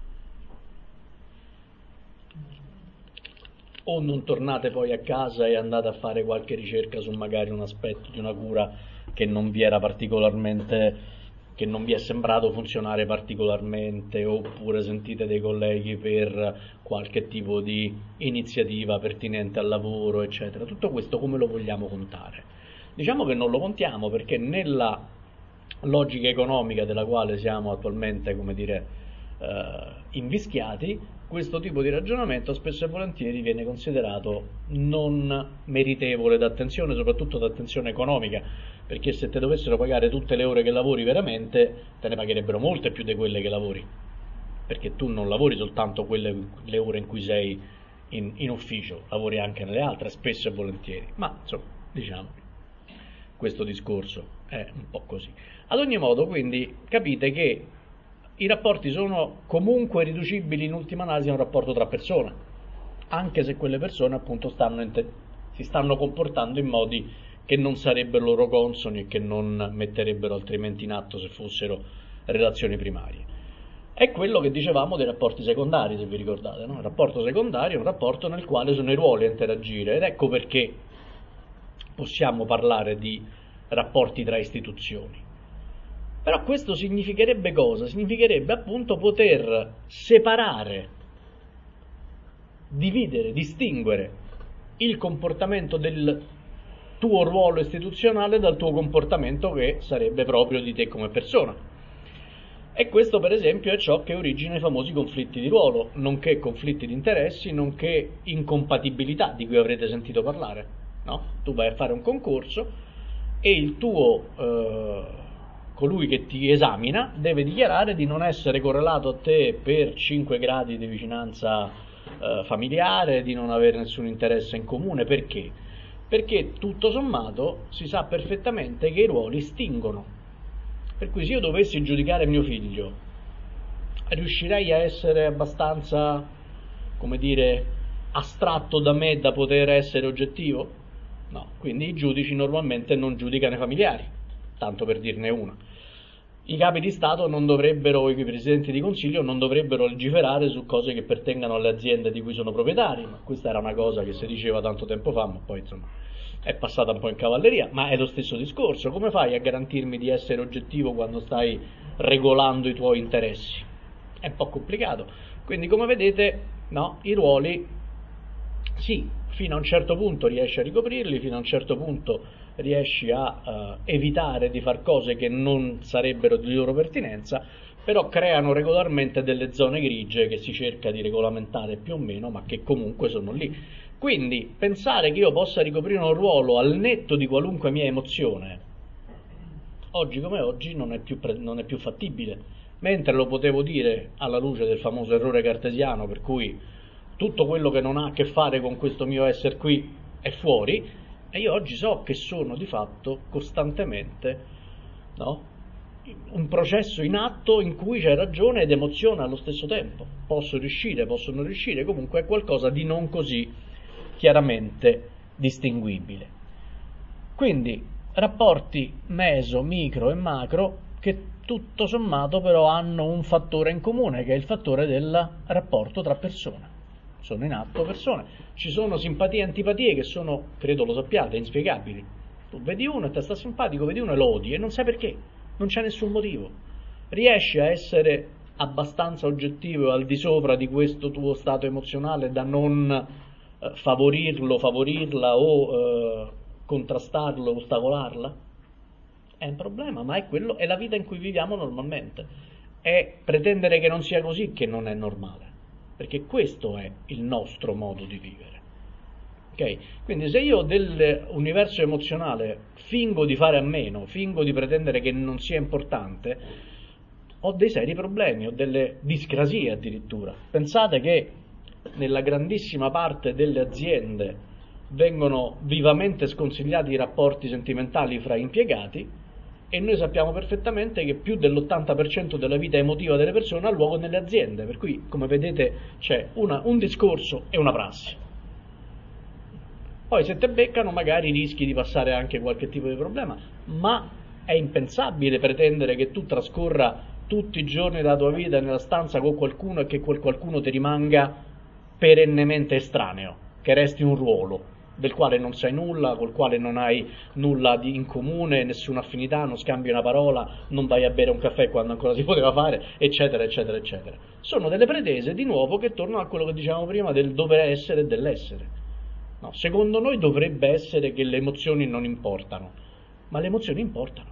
O non tornate poi a casa e andate a fare qualche ricerca su magari un aspetto di una cura che non vi era particolarmente, che non vi è sembrato funzionare particolarmente, oppure sentite dei colleghi per qualche tipo di iniziativa pertinente al lavoro, eccetera. Tutto questo come lo vogliamo contare? Diciamo che non lo contiamo perché nella logica economica della quale siamo attualmente, come dire, eh, invischiati, questo tipo di ragionamento spesso e volentieri viene considerato non meritevole d'attenzione, soprattutto d'attenzione economica, perché se te dovessero pagare tutte le ore che lavori veramente, te ne pagherebbero molte più di quelle che lavori, perché tu non lavori soltanto quelle le ore in cui sei in, in ufficio, lavori anche nelle altre, spesso e volentieri, ma insomma, diciamo, questo discorso è un po' così. Ad ogni modo, quindi, capite che i rapporti sono comunque riducibili in ultima analisi a un rapporto tra persone, anche se quelle persone appunto stanno te- si stanno comportando in modi che non sarebbero loro consoni e che non metterebbero altrimenti in atto se fossero relazioni primarie. È quello che dicevamo dei rapporti secondari, se vi ricordate, no? Il rapporto secondario è un rapporto nel quale sono i ruoli a interagire, ed ecco perché possiamo parlare di rapporti tra istituzioni. Però questo significherebbe cosa? Significherebbe appunto poter separare, dividere, distinguere il comportamento del tuo ruolo istituzionale dal tuo comportamento che sarebbe proprio di te come persona. E questo per esempio è ciò che origina i famosi conflitti di ruolo, nonché conflitti di interessi, nonché incompatibilità di cui avrete sentito parlare, no? Tu vai a fare un concorso e il tuo... Eh, colui che ti esamina deve dichiarare di non essere correlato a te per cinque gradi di vicinanza eh, familiare, di non avere nessun interesse in comune. Perché? Perché tutto sommato si sa perfettamente che i ruoli stingono. Per cui se io dovessi giudicare mio figlio, riuscirei a essere abbastanza, come dire, astratto da me da poter essere oggettivo? No, quindi i giudici normalmente non giudicano i familiari, tanto per dirne una. I capi di Stato non dovrebbero, i presidenti di consiglio non dovrebbero legiferare su cose che pertengano alle aziende di cui sono proprietari, ma questa era una cosa che si diceva tanto tempo fa, ma poi insomma è passata un po' in cavalleria, ma è lo stesso discorso. Come fai a garantirmi di essere oggettivo quando stai regolando i tuoi interessi? È un po' complicato. Quindi come vedete, no, i ruoli sì, fino a un certo punto riesci a ricoprirli, fino a un certo punto riesci a uh, evitare di far cose che non sarebbero di loro pertinenza, però creano regolarmente delle zone grigie che si cerca di regolamentare più o meno, ma che comunque sono lì. Quindi pensare che io possa ricoprire un ruolo al netto di qualunque mia emozione Oggi come oggi non è più, pre- non è più fattibile, mentre lo potevo dire alla luce del famoso errore cartesiano, per cui tutto quello che non ha a che fare con questo mio essere qui è fuori, e io oggi so che sono di fatto costantemente, no? Un processo in atto in cui c'è ragione ed emozione allo stesso tempo. Posso riuscire, posso non riuscire, comunque è qualcosa di non così chiaramente distinguibile. Quindi rapporti meso, micro e macro che tutto sommato però hanno un fattore in comune, che è il fattore del rapporto tra persone. Sono in atto persone, ci sono simpatie e antipatie che sono, credo lo sappiate, inspiegabili. Tu vedi uno e ti sta simpatico, vedi uno e lo odi e non sai perché, non c'è nessun motivo. Riesci a essere abbastanza oggettivo al di sopra di questo tuo stato emozionale da non eh, favorirlo, favorirla o eh, contrastarlo, ostacolarla? È un problema, ma è quello, è la vita in cui viviamo normalmente. È pretendere che non sia così che non è normale, perché questo è il nostro modo di vivere. Okay? Quindi se io dell'universo emozionale fingo di fare a meno, fingo di pretendere che non sia importante, ho dei seri problemi, ho delle discrasie addirittura. Pensate che nella grandissima parte delle aziende vengono vivamente sconsigliati i rapporti sentimentali fra impiegati, e noi sappiamo perfettamente che più dell'ottanta per cento della vita emotiva delle persone ha luogo nelle aziende, per cui come vedete c'è una, un discorso e una prassi. Poi se te beccano magari rischi di passare anche qualche tipo di problema, ma è impensabile pretendere che tu trascorra tutti i giorni della tua vita nella stanza con qualcuno e che quel qualcuno ti rimanga perennemente estraneo, che resti un ruolo del quale non sai nulla, col quale non hai nulla di in comune, nessuna affinità, non scambi una parola, non vai a bere un caffè quando ancora si poteva fare, eccetera, eccetera, eccetera. Sono delle pretese, di nuovo, che tornano a quello che dicevamo prima del dover essere e dell'essere. No, secondo noi dovrebbe essere che le emozioni non importano, ma le emozioni importano.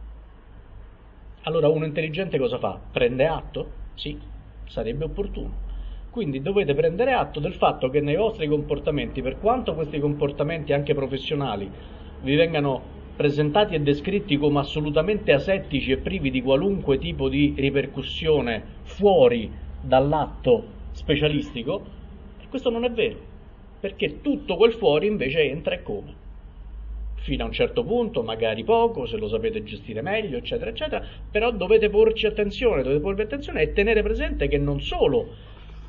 Allora uno intelligente cosa fa? Prende atto? Sì, sarebbe opportuno. Quindi dovete prendere atto del fatto che nei vostri comportamenti, per quanto questi comportamenti anche professionali vi vengano presentati e descritti come assolutamente asettici e privi di qualunque tipo di ripercussione fuori dall'atto specialistico, questo non è vero, perché tutto quel fuori invece entra e come? Fino a un certo punto, magari poco, se lo sapete gestire meglio, eccetera, eccetera, però dovete porci attenzione, dovete porvi attenzione e tenere presente che non solo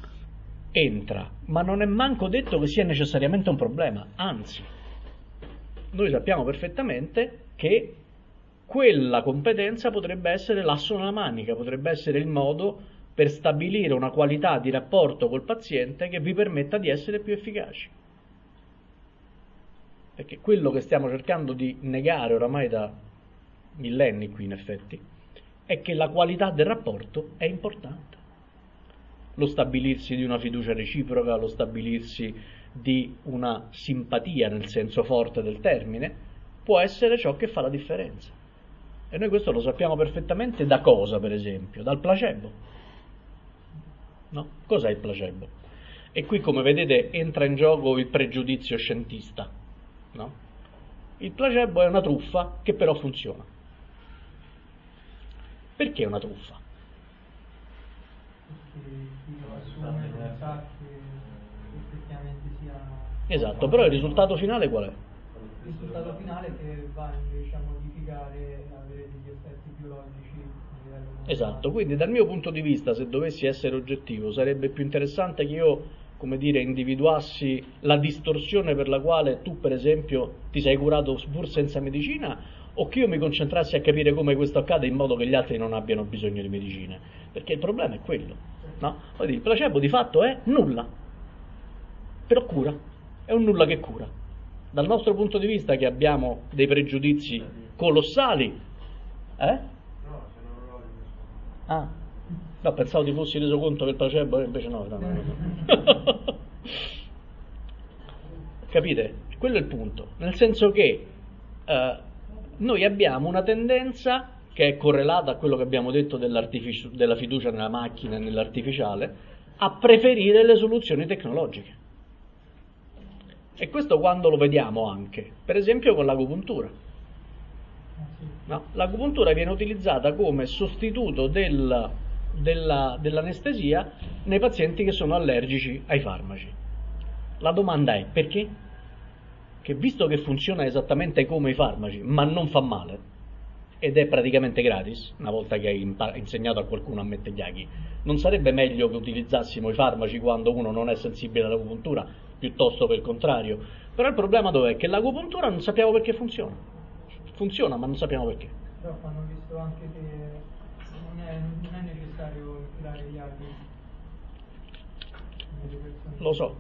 entra, ma non è manco detto che sia necessariamente un problema, anzi, noi sappiamo perfettamente che quella competenza potrebbe essere l'asso nella manica, potrebbe essere il modo per stabilire una qualità di rapporto col paziente che vi permetta di essere più efficaci. Perché quello che stiamo cercando di negare oramai da millenni qui in effetti è che la qualità del rapporto è importante. Lo stabilirsi di una fiducia reciproca, lo stabilirsi di una simpatia nel senso forte del termine, può essere ciò che fa la differenza. E noi questo lo sappiamo perfettamente da cosa, per esempio? Dal placebo. No? Cos'è il placebo? E qui, come vedete, entra in gioco il pregiudizio scientista. No? Il placebo è una truffa che però funziona. Perché è una truffa? Esatto, però il risultato finale qual è? Il risultato finale è che va invece a modificare e avere degli effetti biologici a livello mondiale. Esatto, quindi dal mio punto di vista, se dovessi essere oggettivo, sarebbe più interessante che io, come dire, individuassi la distorsione per la quale tu, per esempio, ti sei curato pur senza medicina, o che io mi concentrassi a capire come questo accade in modo che gli altri non abbiano bisogno di medicine, perché il problema è quello, no? Il placebo di fatto è nulla, però cura, è un nulla che cura. Dal nostro punto di vista, che abbiamo dei pregiudizi colossali, eh? No, se non lo voglio. Ah, no, pensavo ti fossi reso conto che il placebo, invece no, no, no, no. Capite? Quello è il punto, nel senso che eh, noi abbiamo una tendenza che è correlata a quello che abbiamo detto della fiducia nella macchina e nell'artificiale, a preferire le soluzioni tecnologiche. E questo quando lo vediamo anche? Per esempio con l'agopuntura. No? L'acupuntura viene utilizzata come sostituto del, della, dell'anestesia nei pazienti che sono allergici ai farmaci. La domanda è perché? Che visto che funziona esattamente come i farmaci, ma non fa male, ed è praticamente gratis, una volta che hai impar- insegnato a qualcuno a mettere gli aghi, non sarebbe meglio che utilizzassimo i farmaci quando uno non è sensibile all'acupuntura, piuttosto che il contrario? Però il problema dov'è? Che l'acupuntura non sappiamo perché funziona. Funziona, ma non sappiamo perché. Però hanno visto anche che non è, non è necessario infilare gli aghi nelle persone. Lo so.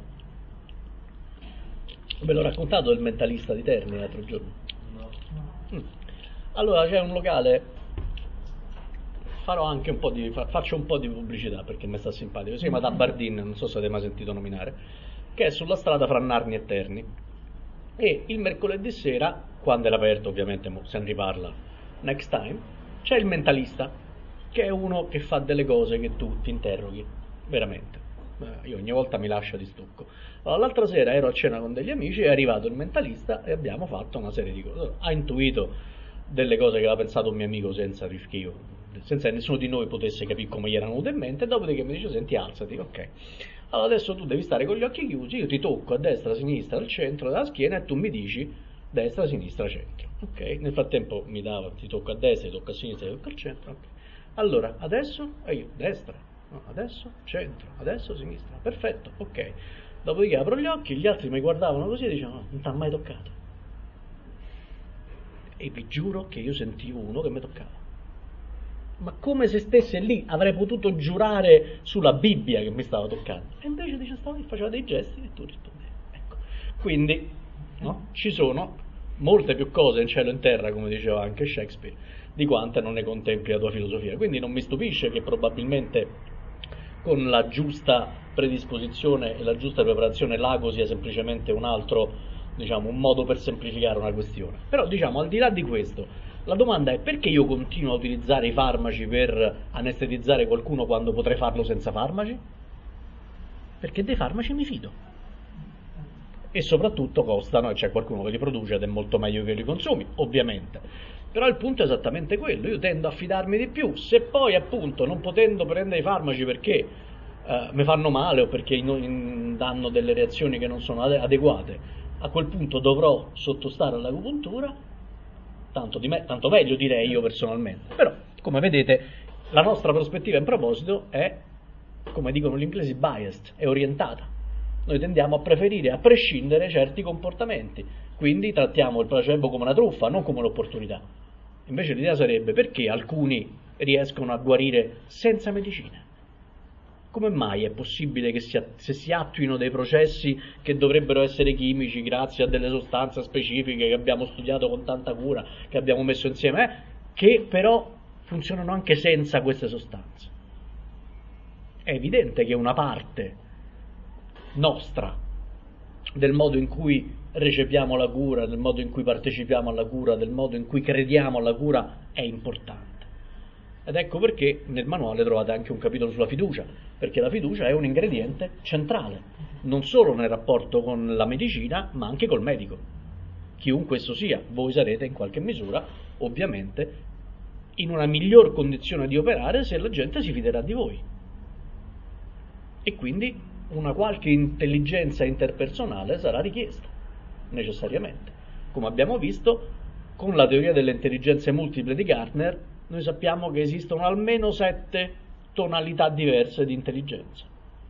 Ve l'ho raccontato il mentalista di Terni l'altro giorno. No. No. Mm. Allora c'è un locale, farò anche un po' di, faccio un po' di pubblicità perché mi sta simpatico, si chiama Tabardin, non so se avete mai sentito nominare, che è sulla strada fra Narni e Terni. E il mercoledì sera, quando è aperto, ovviamente se ne riparla next time, c'è il mentalista, che è uno che fa delle cose che tu ti interroghi, veramente. Io ogni volta mi lascio di stucco. Allora, l'altra sera ero a cena con degli amici, è arrivato il mentalista e abbiamo fatto una serie di cose. Ha intuito delle cose che aveva pensato un mio amico senza che io, senza che nessuno di noi potesse capire come gli erano venute in mente, dopodiché mi dice: senti, alzati, ok. Allora adesso tu devi stare con gli occhi chiusi, io ti tocco a destra, a sinistra, al centro della schiena e tu mi dici destra, sinistra, centro. Ok? Nel frattempo mi dava, ti tocco a destra, ti tocco a sinistra, ti tocco al centro. Okay. Allora, adesso, e io, destra, no, adesso, centro, adesso, sinistra. Perfetto, ok. Dopodiché apro gli occhi, gli altri mi guardavano così e dicevano: non ti ha mai toccato. E vi giuro che io sentivo uno che mi toccava. Ma come se stesse lì, avrei potuto giurare sulla Bibbia che mi stava toccando. E invece dice, stava lì, faceva dei gesti e tu rispondevi. Ecco. Quindi, no, ci sono molte più cose in cielo e in terra, come diceva anche Shakespeare, di quante non ne contempli la tua filosofia. Quindi non mi stupisce che probabilmente con la giusta predisposizione e la giusta preparazione l'ago sia semplicemente un altro, diciamo, un modo per semplificare una questione. Però, diciamo, al di là di questo, la domanda è: perché io continuo a utilizzare i farmaci per anestetizzare qualcuno quando potrei farlo senza farmaci? Perché dei farmaci mi fido. E soprattutto costano e c'è qualcuno che li produce ed è molto meglio che li consumi, ovviamente. Però il punto è esattamente quello, io tendo a fidarmi di più. Se poi appunto non potendo prendere i farmaci perché eh, mi fanno male o perché in, in, danno delle reazioni che non sono ade- adeguate, a quel punto dovrò sottostare all'acupuntura. Tanto, di me, tanto meglio, direi io personalmente. Però, come vedete, la nostra prospettiva in proposito è, come dicono gli inglesi, biased, è orientata. Noi tendiamo a preferire, a prescindere, certi comportamenti. Quindi trattiamo il placebo come una truffa, non come un'opportunità. Invece l'idea sarebbe: perché alcuni riescono a guarire senza medicina? Come mai è possibile che si, se si attuino dei processi che dovrebbero essere chimici grazie a delle sostanze specifiche che abbiamo studiato con tanta cura, che abbiamo messo insieme, eh, che però funzionano anche senza queste sostanze? È evidente che una parte nostra del modo in cui recepiamo la cura, del modo in cui partecipiamo alla cura, del modo in cui crediamo alla cura è importante. Ed ecco perché nel manuale trovate anche un capitolo sulla fiducia, perché la fiducia è un ingrediente centrale, non solo nel rapporto con la medicina, ma anche col medico. Chiunque esso sia, voi sarete in qualche misura, ovviamente, in una miglior condizione di operare se la gente si fiderà di voi. E quindi una qualche intelligenza interpersonale sarà richiesta, necessariamente. Come abbiamo visto, con la teoria delle intelligenze multiple di Gartner, noi sappiamo che esistono almeno sette tonalità diverse di intelligenza.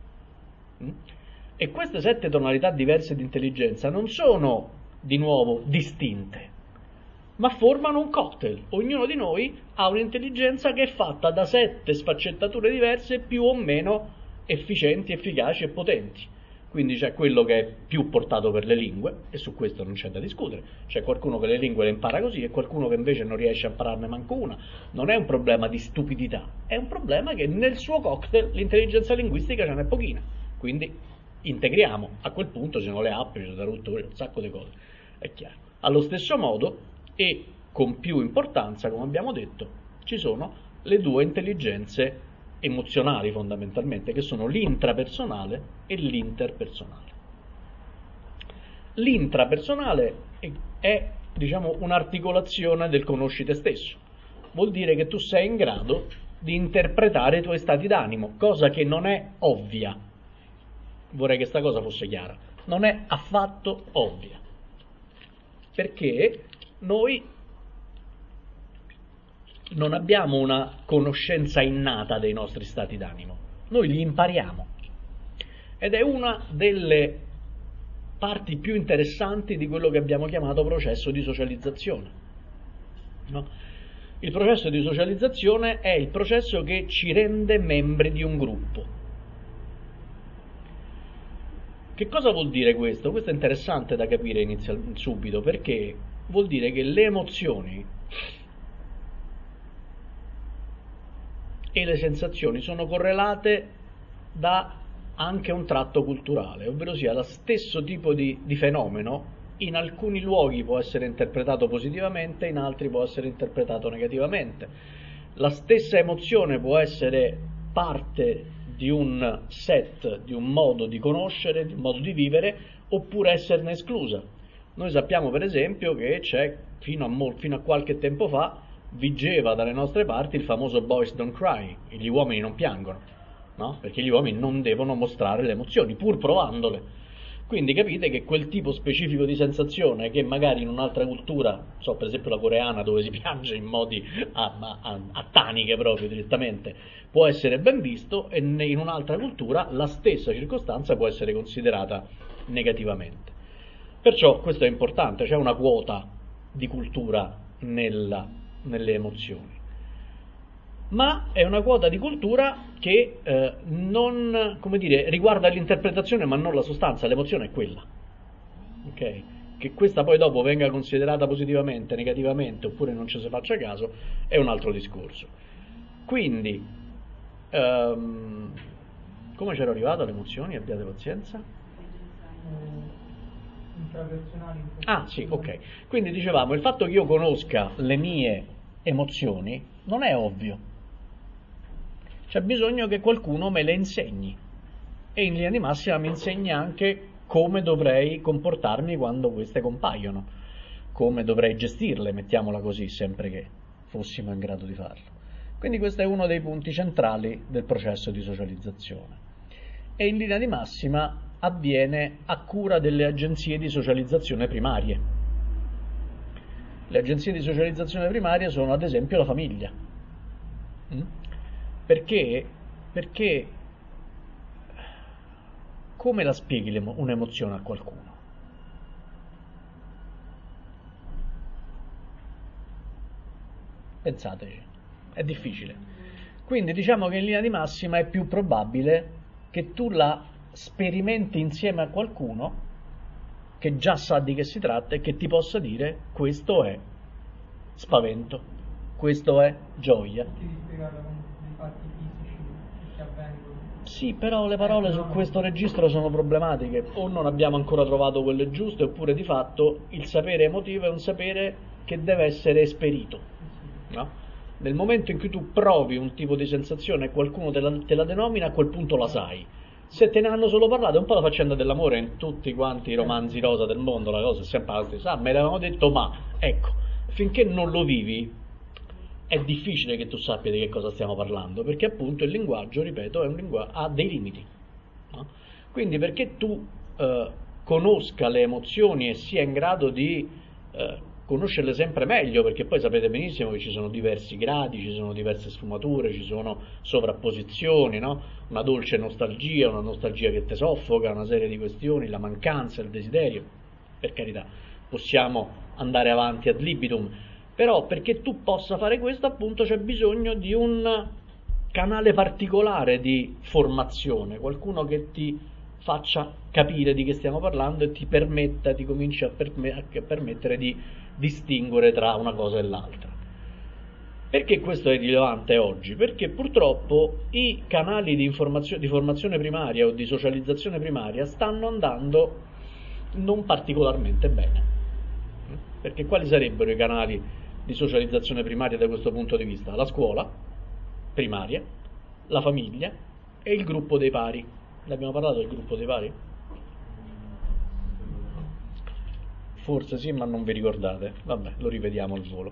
E queste sette tonalità diverse di intelligenza non sono, di nuovo, distinte, ma formano un cocktail. Ognuno di noi ha un'intelligenza che è fatta da sette sfaccettature diverse più o meno efficienti, efficaci e potenti. Quindi c'è quello che è più portato per le lingue, e su questo non c'è da discutere. C'è qualcuno che le lingue le impara così e qualcuno che invece non riesce a impararne manco una. Non è un problema di stupidità, è un problema che nel suo cocktail l'intelligenza linguistica ce n'è pochina. Quindi integriamo. A quel punto ci sono le app, ci sono i traduttori, un sacco di cose, è chiaro. Allo stesso modo, e con più importanza, come abbiamo detto, ci sono le due intelligenze emozionali fondamentalmente, che sono l'intrapersonale e l'interpersonale. L'intrapersonale è diciamo, un'articolazione del conosci te stesso. Vuol dire che tu sei in grado di interpretare i tuoi stati d'animo, cosa che non è ovvia. Vorrei che questa cosa fosse chiara. Non è affatto ovvia. Perché noi non abbiamo una conoscenza innata dei nostri stati d'animo. Noi li impariamo. Ed è una delle parti più interessanti di quello che abbiamo chiamato processo di socializzazione. No? Il processo di socializzazione è il processo che ci rende membri di un gruppo. Che cosa vuol dire questo? Questo è interessante da capire inizial- subito, perché vuol dire che le emozioni e le sensazioni sono correlate da anche un tratto culturale, ovvero sia lo stesso tipo di, di fenomeno in alcuni luoghi può essere interpretato positivamente, in altri può essere interpretato negativamente. La stessa emozione può essere parte di un set, di un modo di conoscere, di un modo di vivere, oppure esserne esclusa. Noi sappiamo per esempio che c'è, fino a, mo- fino a qualche tempo fa, vigeva dalle nostre parti il famoso boys don't cry, gli uomini non piangono, no? Perché gli uomini non devono mostrare le emozioni, pur provandole. Quindi capite che quel tipo specifico di sensazione che magari in un'altra cultura, so per esempio la coreana dove si piange in modi a, a, a taniche proprio direttamente, può essere ben visto, e in un'altra cultura la stessa circostanza può essere considerata negativamente. Perciò questo è importante, c'è una quota di cultura nella, nelle emozioni. Ma è una quota di cultura che eh, non, come dire, riguarda l'interpretazione ma non la sostanza, l'emozione è quella. Ok? Che questa poi dopo venga considerata positivamente, negativamente oppure non ci si faccia caso è un altro discorso. Quindi, ehm, come c'ero arrivato alle emozioni? Abbiate pazienza. Ah sì, ok. Quindi dicevamo, il fatto che io conosca le mie emozioni non è ovvio. C'è bisogno che qualcuno me le insegni, e in linea di massima mi insegna anche come dovrei comportarmi quando queste compaiono, come dovrei gestirle, mettiamola così, sempre che fossimo in grado di farlo. Quindi questo è uno dei punti centrali del processo di socializzazione, e in linea di massima avviene a cura delle agenzie di socializzazione primarie. Le agenzie di socializzazione primarie sono ad esempio la famiglia. Mm? Perché? Perché come la spieghi un'emozione a qualcuno? Pensateci, è difficile. Quindi diciamo che in linea di massima è più probabile che tu la sperimenti insieme a qualcuno che già sa di che si tratta e che ti possa dire questo è spavento, questo è gioia. Sì, però le parole su questo registro sono problematiche, o non abbiamo ancora trovato quelle giuste, oppure di fatto il sapere emotivo è un sapere che deve essere esperito, no? Nel momento in cui tu provi un tipo di sensazione e qualcuno te la, te la denomina, a quel punto la sai. Se te ne hanno solo parlato, è un po' la faccenda dell'amore in tutti quanti i romanzi rosa del mondo, la cosa è sempre la stessa, ah, me l'avevano detto, ma, ecco, finché non lo vivi è difficile che tu sappia di che cosa stiamo parlando, perché appunto il linguaggio, ripeto, è un linguaggio, ha dei limiti, no? Quindi perché tu eh, conosca le emozioni e sia in grado di eh, conoscerle sempre meglio, perché poi sapete benissimo che ci sono diversi gradi, ci sono diverse sfumature, ci sono sovrapposizioni, no? Una dolce nostalgia, una nostalgia che ti soffoca, una serie di questioni, la mancanza, il desiderio, per carità, possiamo andare avanti ad libitum. Però perché tu possa fare questo appunto c'è bisogno di un canale particolare di formazione, qualcuno che ti faccia capire di che stiamo parlando e ti permetta, ti cominci a, perme- a permettere di distinguere tra una cosa e l'altra. Perché questo è rilevante oggi? Perché purtroppo i canali di, informazione, di formazione primaria o di socializzazione primaria stanno andando non particolarmente bene. Perché quali sarebbero i canali di socializzazione primaria da questo punto di vista? La scuola primaria, la famiglia e il gruppo dei pari. Ne abbiamo parlato del gruppo dei pari? forse sì, ma non vi ricordate. Vabbè, lo rivediamo al volo.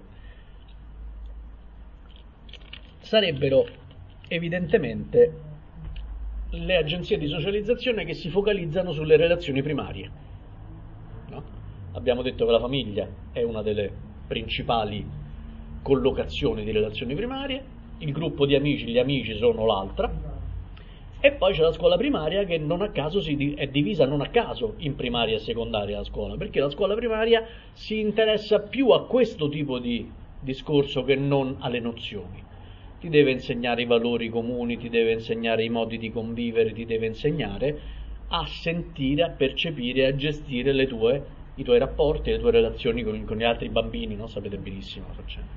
Sarebbero evidentemente le agenzie di socializzazione che si focalizzano sulle relazioni primarie. No? Abbiamo detto che la famiglia è una delle principali collocazioni di relazioni primarie, il gruppo di amici, gli amici sono l'altra, e poi c'è la scuola primaria che non a caso si di- è divisa non a caso in primaria e secondaria la scuola, perché la scuola primaria si interessa più a questo tipo di discorso che non alle nozioni. Ti deve insegnare i valori comuni, ti deve insegnare i modi di convivere, ti deve insegnare a sentire, a percepire, a gestire le tue, i tuoi rapporti, le tue relazioni con, con gli altri bambini, no? Sapete benissimo cosa c'è.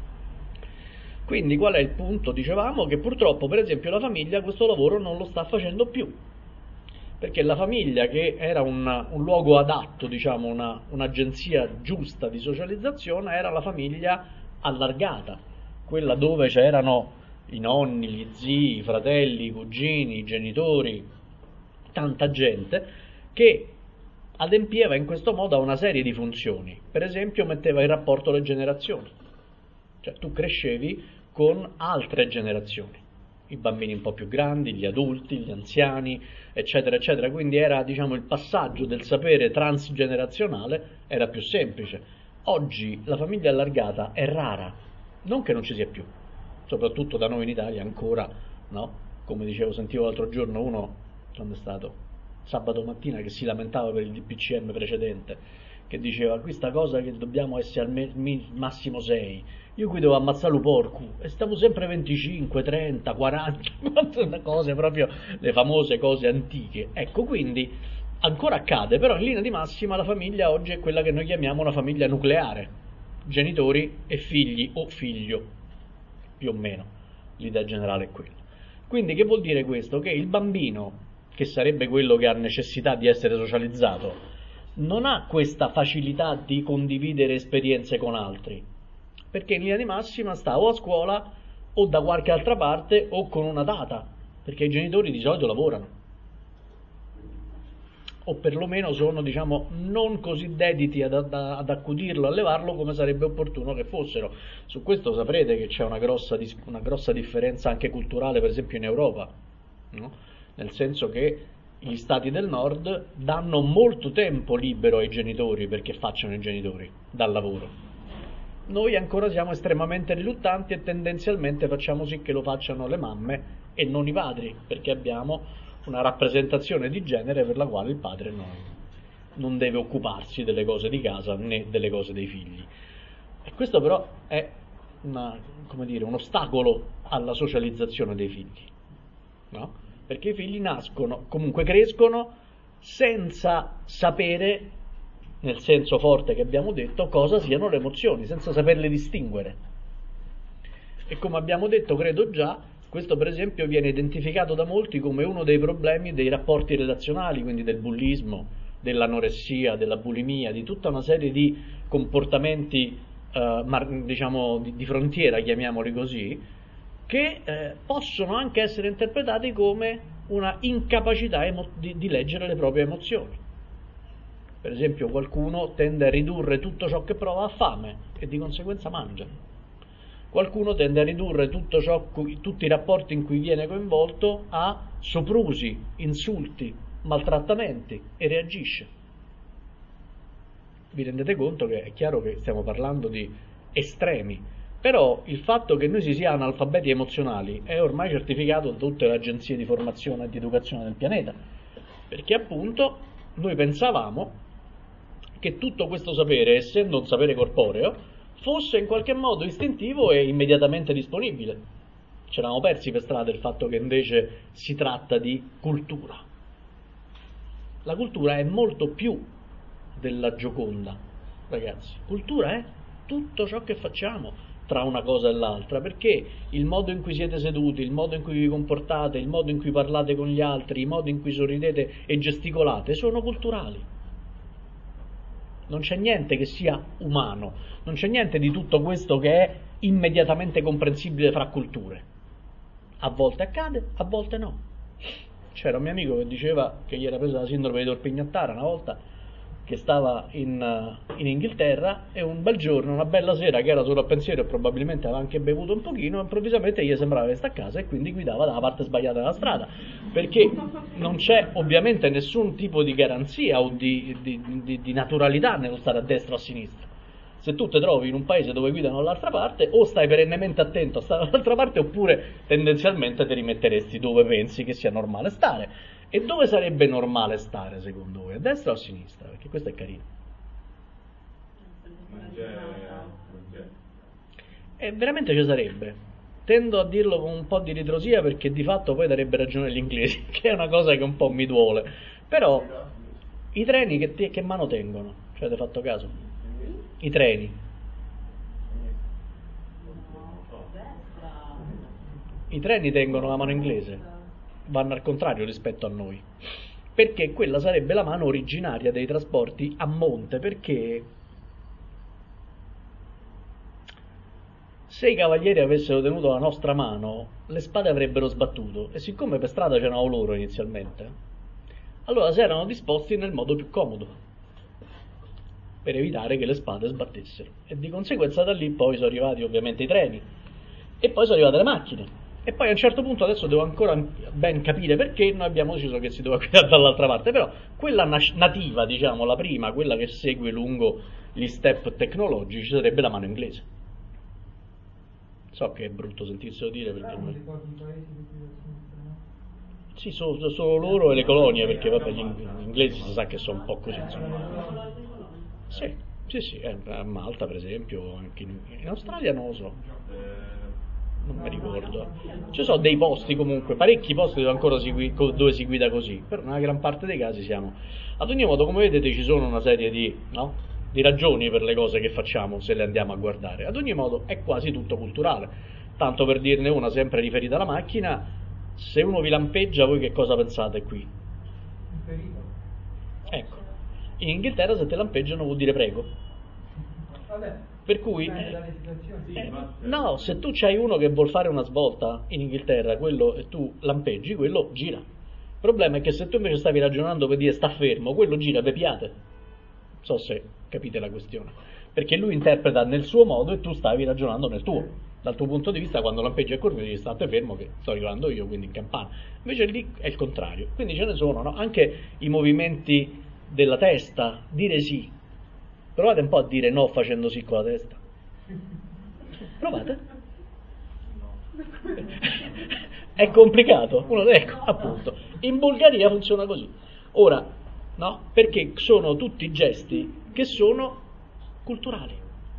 Quindi qual è il punto? Dicevamo che purtroppo, per esempio, la famiglia questo lavoro non lo sta facendo più, perché la famiglia, che era un, un luogo adatto, diciamo, una, un'agenzia giusta di socializzazione, era la famiglia allargata, quella dove c'erano i nonni, gli zii, i fratelli, i cugini, i genitori, tanta gente che adempieva in questo modo a una serie di funzioni. Per esempio metteva in rapporto le generazioni, cioè tu crescevi con altre generazioni, i bambini un po' più grandi, gli adulti, gli anziani, eccetera, eccetera, quindi era, diciamo, il passaggio del sapere transgenerazionale era più semplice. Oggi la famiglia allargata è rara, non che non ci sia più, soprattutto da noi in Italia ancora, no? Come dicevo, sentivo l'altro giorno uno, quando è stato? Sabato mattina, che si lamentava per il D P C M precedente, che diceva: qui sta cosa che dobbiamo essere al me- mi- massimo sei, io qui devo ammazzare lo porco e stavo sempre venticinque, trenta, quaranta, una cose proprio, le famose cose antiche. Ecco, quindi ancora accade, però in linea di massima la famiglia oggi è quella che noi chiamiamo una famiglia nucleare, genitori e figli o figlio, più o meno, l'idea generale è quella. Quindi che vuol dire questo? Che il bambino, che sarebbe quello che ha necessità di essere socializzato, non ha questa facilità di condividere esperienze con altri, perché in linea di massima sta o a scuola o da qualche altra parte o con una data, perché i genitori di solito lavorano, o perlomeno sono, diciamo, non così dediti ad, ad, ad accudirlo, a levarlo come sarebbe opportuno che fossero. Su questo saprete che c'è una grossa, una grossa differenza anche culturale, per esempio in Europa, no? Nel senso che gli stati del nord danno molto tempo libero ai genitori perché facciano i genitori dal lavoro. Noi ancora siamo estremamente riluttanti e tendenzialmente facciamo sì che lo facciano le mamme e non i padri, perché abbiamo una rappresentazione di genere per la quale il padre non, non deve occuparsi delle cose di casa né delle cose dei figli. E questo però è una, come dire, un ostacolo alla socializzazione dei figli, no? Perché i figli nascono, comunque crescono, senza sapere, nel senso forte che abbiamo detto, cosa siano le emozioni, senza saperle distinguere. E come abbiamo detto, credo già, questo per esempio viene identificato da molti come uno dei problemi dei rapporti relazionali, quindi del bullismo, dell'anoressia, della bulimia, di tutta una serie di comportamenti, eh, mar- diciamo, di, di frontiera, chiamiamoli così, che eh, possono anche essere interpretati come una incapacità emo- di, di leggere le proprie emozioni. Per esempio, qualcuno tende a ridurre tutto ciò che prova a fame e di conseguenza mangia. Qualcuno tende a ridurre tutto ciò, tutti i rapporti in cui viene coinvolto a soprusi, insulti, maltrattamenti e reagisce. Vi rendete conto che è chiaro che stiamo parlando di estremi. Però il fatto che noi si sia analfabeti emozionali è ormai certificato da tutte le agenzie di formazione e di educazione del pianeta, perché appunto noi pensavamo che tutto questo sapere, essendo un sapere corporeo, fosse in qualche modo istintivo e immediatamente disponibile. Ci eravamo persi per strada il fatto che invece si tratta di cultura. La cultura è molto più della Gioconda, ragazzi. Cultura è tutto ciò che facciamo tra una cosa e l'altra, perché il modo in cui siete seduti, il modo in cui vi comportate, il modo in cui parlate con gli altri, il modo in cui sorridete e gesticolate sono culturali. Non c'è niente che sia umano, non c'è niente di tutto questo che è immediatamente comprensibile fra culture. A volte accade, a volte no. C'era un mio amico che diceva che gli era presa la sindrome di Torpignattara una volta che stava in, uh, in Inghilterra e un bel giorno, una bella sera, che era solo a pensiero e probabilmente aveva anche bevuto un pochino, improvvisamente gli sembrava che sta a casa e quindi guidava dalla parte sbagliata della strada, perché non c'è ovviamente nessun tipo di garanzia o di, di, di, di naturalità nello stare a destra o a sinistra. Se tu ti trovi in un paese dove guidano dall'altra parte, o stai perennemente attento a stare dall'altra parte, oppure tendenzialmente ti rimetteresti dove pensi che sia normale stare. E dove sarebbe normale stare, secondo voi? A destra o a sinistra? Perché questo è carino. Non c'è, non c'è. E veramente ci sarebbe. Tendo a dirlo con un po' di ritrosia perché di fatto poi darebbe ragione gli inglesi, che è una cosa che un po' mi duole. Però i treni che, te, che mano tengono? Cioè, avete fatto caso? I treni. I treni tengono la mano inglese. Vanno al contrario rispetto a noi, perché quella sarebbe la mano originaria dei trasporti a monte, perché se i cavalieri avessero tenuto la nostra mano, le spade avrebbero sbattuto, e siccome per strada c'erano loro inizialmente, allora si erano disposti nel modo più comodo per evitare che le spade sbattessero, e di conseguenza da lì poi sono arrivati ovviamente i treni e poi sono arrivate le macchine. E poi a un certo punto, adesso devo ancora ben capire perché, noi abbiamo deciso che si doveva guidare dall'altra parte, però quella nativa, diciamo, la prima, quella che segue lungo gli step tecnologici, sarebbe la mano inglese. So che è brutto sentirselo dire perché... Non ricordi i paesi di cui no? Sì, solo, solo loro e le colonie, perché vabbè, gli inglesi si sa che sono un po' così, insomma. Sì, sì, sì, a Malta per esempio, anche in, in Australia non lo so. Non mi ricordo. Ci sono dei posti comunque, parecchi posti dove ancora si, dove si guida così, però nella gran parte dei casi siamo. Ad ogni modo, come vedete, ci sono una serie di, no, di ragioni per le cose che facciamo se le andiamo a guardare. Ad ogni modo è quasi tutto culturale. Tanto per dirne una sempre riferita alla macchina, se uno vi lampeggia, voi che cosa pensate qui? Un pericolo. Ecco, in Inghilterra se te lampeggiano vuol dire prego. Vabbè. Per cui, eh, no, se tu c'hai uno che vuol fare una svolta in Inghilterra, quello, e tu lampeggi, quello gira. Il problema è che se tu invece stavi ragionando per dire sta fermo, quello gira per piate. Non so se capite la questione. Perché lui interpreta nel suo modo e tu stavi ragionando nel tuo. Dal tuo punto di vista, quando lampeggi a curva, devi stare fermo che sto arrivando io, quindi in campana. Invece lì è il contrario. Quindi ce ne sono, no? Anche i movimenti della testa, dire sì. Provate un po' a dire no facendo sì con la testa. Provate. È complicato. Uno, ecco, appunto. In Bulgaria funziona così. Ora, no? Perché sono tutti gesti che sono culturali.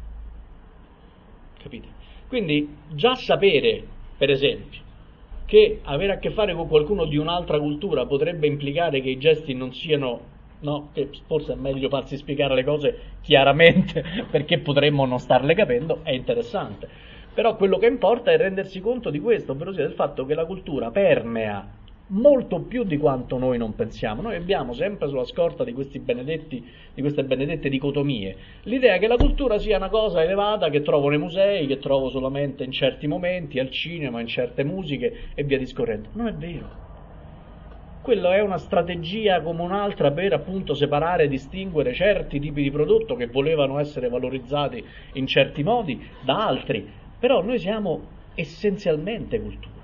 Capite? Quindi già sapere, per esempio, che avere a che fare con qualcuno di un'altra cultura potrebbe implicare che i gesti non siano... No, che forse è meglio farsi spiegare le cose chiaramente perché potremmo non starle capendo, è interessante. Però quello che importa è rendersi conto di questo, ovvero sia del fatto che la cultura permea molto più di quanto noi non pensiamo. Noi abbiamo sempre sulla scorta di questi benedetti, di queste benedette dicotomie, l'idea che la cultura sia una cosa elevata che trovo nei musei, che trovo solamente in certi momenti, al cinema, in certe musiche e via discorrendo. Non è vero. Quello è una strategia come un'altra per appunto separare e distinguere certi tipi di prodotto che volevano essere valorizzati in certi modi da altri, però noi siamo essenzialmente cultura.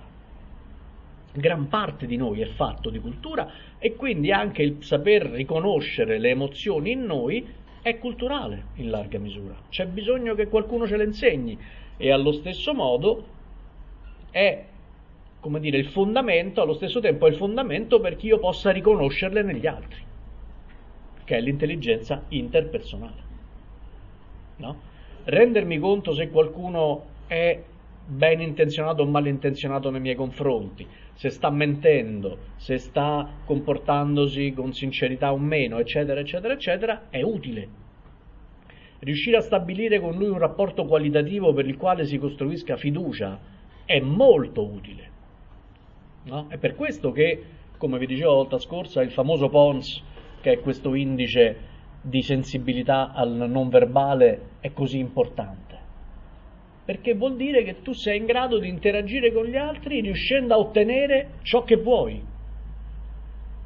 Gran parte di noi è fatto di cultura e quindi anche il saper riconoscere le emozioni in noi è culturale in larga misura. C'è bisogno che qualcuno ce le insegni e allo stesso modo è, come dire, il fondamento, allo stesso tempo è il fondamento perché io possa riconoscerle negli altri, che è l'intelligenza interpersonale, no? Rendermi conto se qualcuno è ben intenzionato o malintenzionato nei miei confronti, se sta mentendo, se sta comportandosi con sincerità o meno, eccetera, eccetera, eccetera, è utile. Riuscire a stabilire con lui un rapporto qualitativo per il quale si costruisca fiducia è molto utile. No? È per questo che, come vi dicevo la volta scorsa, il famoso P O N S, che è questo indice di sensibilità al non verbale, è così importante. Perché vuol dire che tu sei in grado di interagire con gli altri riuscendo a ottenere ciò che vuoi.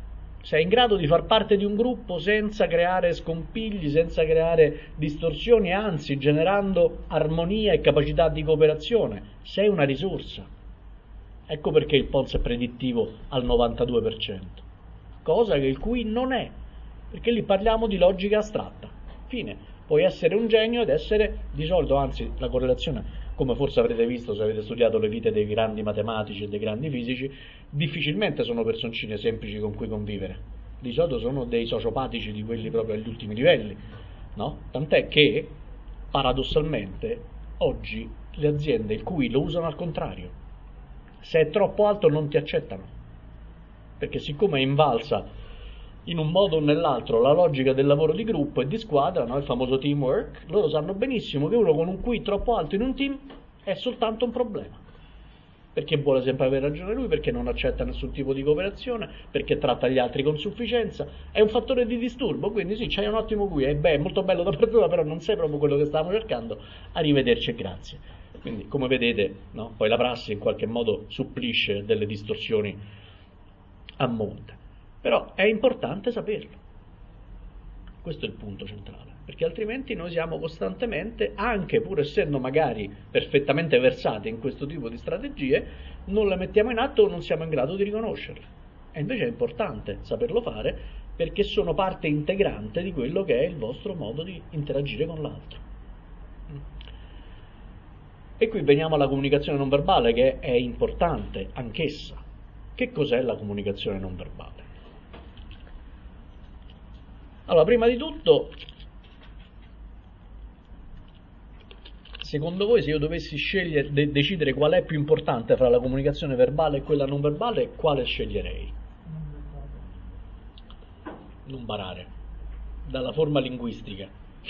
sei in grado di far parte di un gruppo senza creare scompigli, senza creare distorsioni, anzi generando armonia e capacità di cooperazione, sei una risorsa. Ecco perché il P O N S è predittivo al novantadue per cento, cosa che il Q I non è, perché lì parliamo di logica astratta. Fine. Puoi essere un genio ed essere, di solito, anzi, la correlazione, come forse avrete visto se avete studiato le vite dei grandi matematici e dei grandi fisici, difficilmente sono personcine semplici con cui convivere. Di solito sono dei sociopatici di quelli proprio agli ultimi livelli, no? Tant'è che, paradossalmente, oggi le aziende il Q I lo usano al contrario. Se è troppo alto non ti accettano, perché siccome è invalsa in un modo o nell'altro la logica del lavoro di gruppo e di squadra, no? Il famoso teamwork, loro sanno benissimo che uno con un Q I troppo alto in un team è soltanto un problema, perché vuole sempre avere ragione lui, perché non accetta nessun tipo di cooperazione, perché tratta gli altri con sufficienza, è un fattore di disturbo. Quindi sì, c'hai un ottimo Q I, è, beh, è molto bello da persona, però non sei proprio quello che stavamo cercando, arrivederci e grazie. Quindi come vedete, no? Poi la prassi in qualche modo supplisce delle distorsioni a monte. Però è importante saperlo, questo è il punto centrale, perché altrimenti noi siamo costantemente, anche pur essendo magari perfettamente versati in questo tipo di strategie, non le mettiamo in atto o non siamo in grado di riconoscerle. E invece è importante saperlo fare, perché sono parte integrante di quello che è il vostro modo di interagire con l'altro. E qui veniamo alla comunicazione non verbale, che è importante anch'essa. Che cos'è la comunicazione non verbale? Allora, prima di tutto, secondo voi, se io dovessi scegliere, de- decidere qual è più importante fra la comunicazione verbale e quella non verbale, quale sceglierei? Non barare, dalla forma linguistica.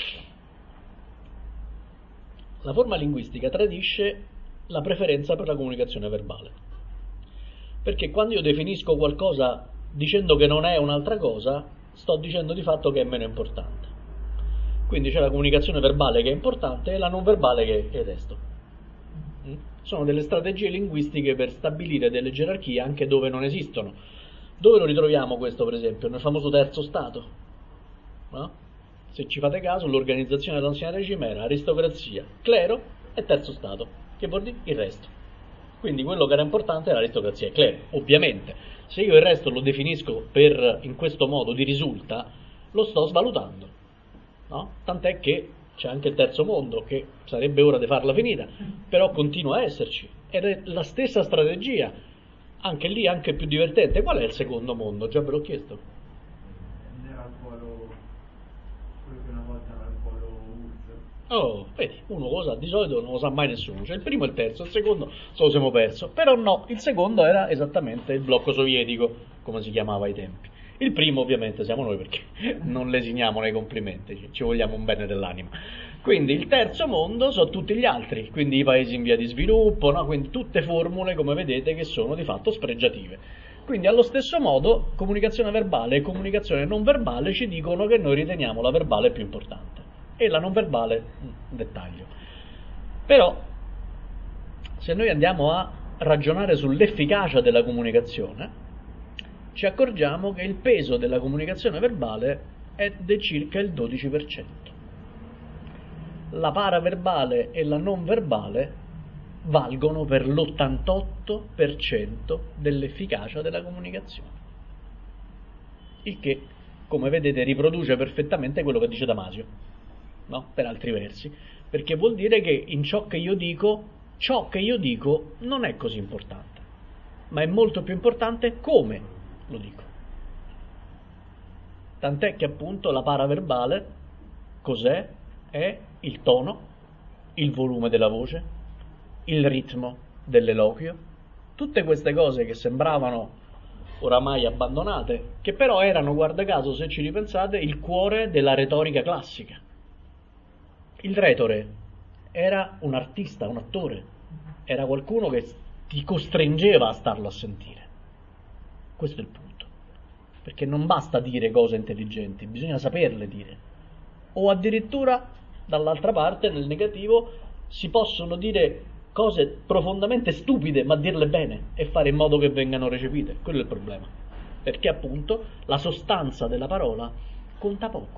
La forma linguistica tradisce la preferenza per la comunicazione verbale, perché quando io definisco qualcosa dicendo che non è un'altra cosa, sto dicendo di fatto che è meno importante. Quindi c'è la comunicazione verbale che è importante e la non verbale che è il resto. Sono delle strategie linguistiche per stabilire delle gerarchie anche dove non esistono. Dove lo ritroviamo questo, per esempio? Nel famoso terzo stato, no? Se ci fate caso, l'organizzazione dell'ancien regime era aristocrazia, clero e terzo stato, che vuol dire il resto. Quindi quello che era importante era aristocrazia e clero. Ovviamente, se io il resto lo definisco per, in questo modo di risulta, lo sto svalutando, no? Tant'è che c'è anche il terzo mondo, che sarebbe ora di farla finita, però continua a esserci, ed è la stessa strategia, anche lì anche più divertente. Qual è il secondo mondo? Già ve l'ho chiesto. Era il polo, quello che una volta era il polo U R S S. Oh, vedi, uno lo sa, di solito non lo sa mai nessuno, cioè il primo e il terzo, il secondo se lo siamo perso, però no, il secondo era esattamente il blocco sovietico, come si chiamava ai tempi. Il primo ovviamente siamo noi, perché non lesiniamo nei complimenti, ci vogliamo un bene dell'anima. Quindi il terzo mondo sono tutti gli altri, quindi i paesi in via di sviluppo, no? Quindi tutte formule, come vedete, che sono di fatto spregiative. Quindi allo stesso modo comunicazione verbale e comunicazione non verbale ci dicono che noi riteniamo la verbale più importante e la non verbale un dettaglio. Però se noi andiamo a ragionare sull'efficacia della comunicazione, ci accorgiamo che il peso della comunicazione verbale è di circa il dodici per cento. La paraverbale e la non verbale valgono per l'ottantotto per cento dell'efficacia della comunicazione. Il che, come vedete, riproduce perfettamente quello che dice Damasio, no? Per altri versi, perché vuol dire che in ciò che io dico, ciò che io dico non è così importante, ma è molto più importante come lo dico. Tant'è che appunto la paraverbale cos'è? È il tono, il volume della voce, il ritmo dell'eloquio, tutte queste cose che sembravano oramai abbandonate, che però erano, guarda caso, se ci ripensate, il cuore della retorica classica. Il retore era un artista, un attore, era qualcuno che ti costringeva a starlo a sentire. Questo è il punto, perché non basta dire cose intelligenti, bisogna saperle dire. O addirittura, dall'altra parte, nel negativo, si possono dire cose profondamente stupide, ma dirle bene e fare in modo che vengano recepite. Quello è il problema. perché appunto la sostanza della parola conta poco.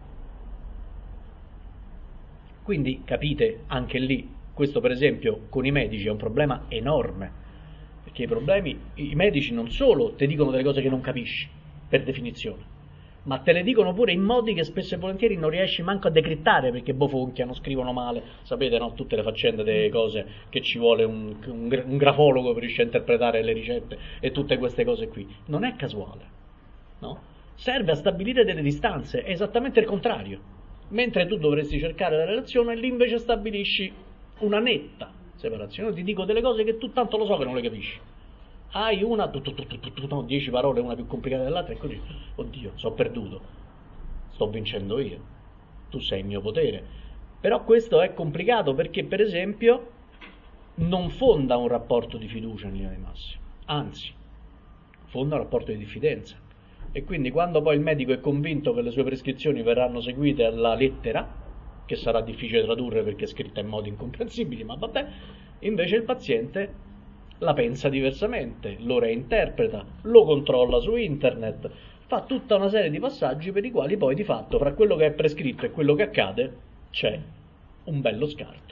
Quindi capite anche lì, questo per esempio con i medici è un problema enorme, perché i problemi, i medici non solo ti dicono delle cose che non capisci, per definizione, ma te le dicono pure in modi che spesso e volentieri non riesci manco a decrittare, perché bofonchiano, scrivono male, sapete, no? Tutte le faccende delle cose che ci vuole un, un, un grafologo per riuscire a interpretare le ricette e tutte queste cose qui. Non è casuale, no? Serve a stabilire delle distanze, è esattamente il contrario. Mentre tu dovresti cercare la relazione, lì invece stabilisci una netta separazione. Io ti dico delle cose che tu tanto lo so che non le capisci. Hai una, tu, tu, tu, tu, tu, no, dieci parole, una più complicata dell'altra, e così, oddio, sono perduto, sto vincendo io, tu sei il mio potere. Però questo è complicato perché, per esempio, non fonda un rapporto di fiducia in linea di massima, anzi, fonda un rapporto di diffidenza. E quindi quando poi il medico è convinto che le sue prescrizioni verranno seguite alla lettera, che sarà difficile tradurre perché è scritta in modi incomprensibili, ma vabbè, invece il paziente la pensa diversamente, lo reinterpreta, lo controlla su internet, fa tutta una serie di passaggi per i quali poi di fatto fra quello che è prescritto e quello che accade c'è un bello scarto.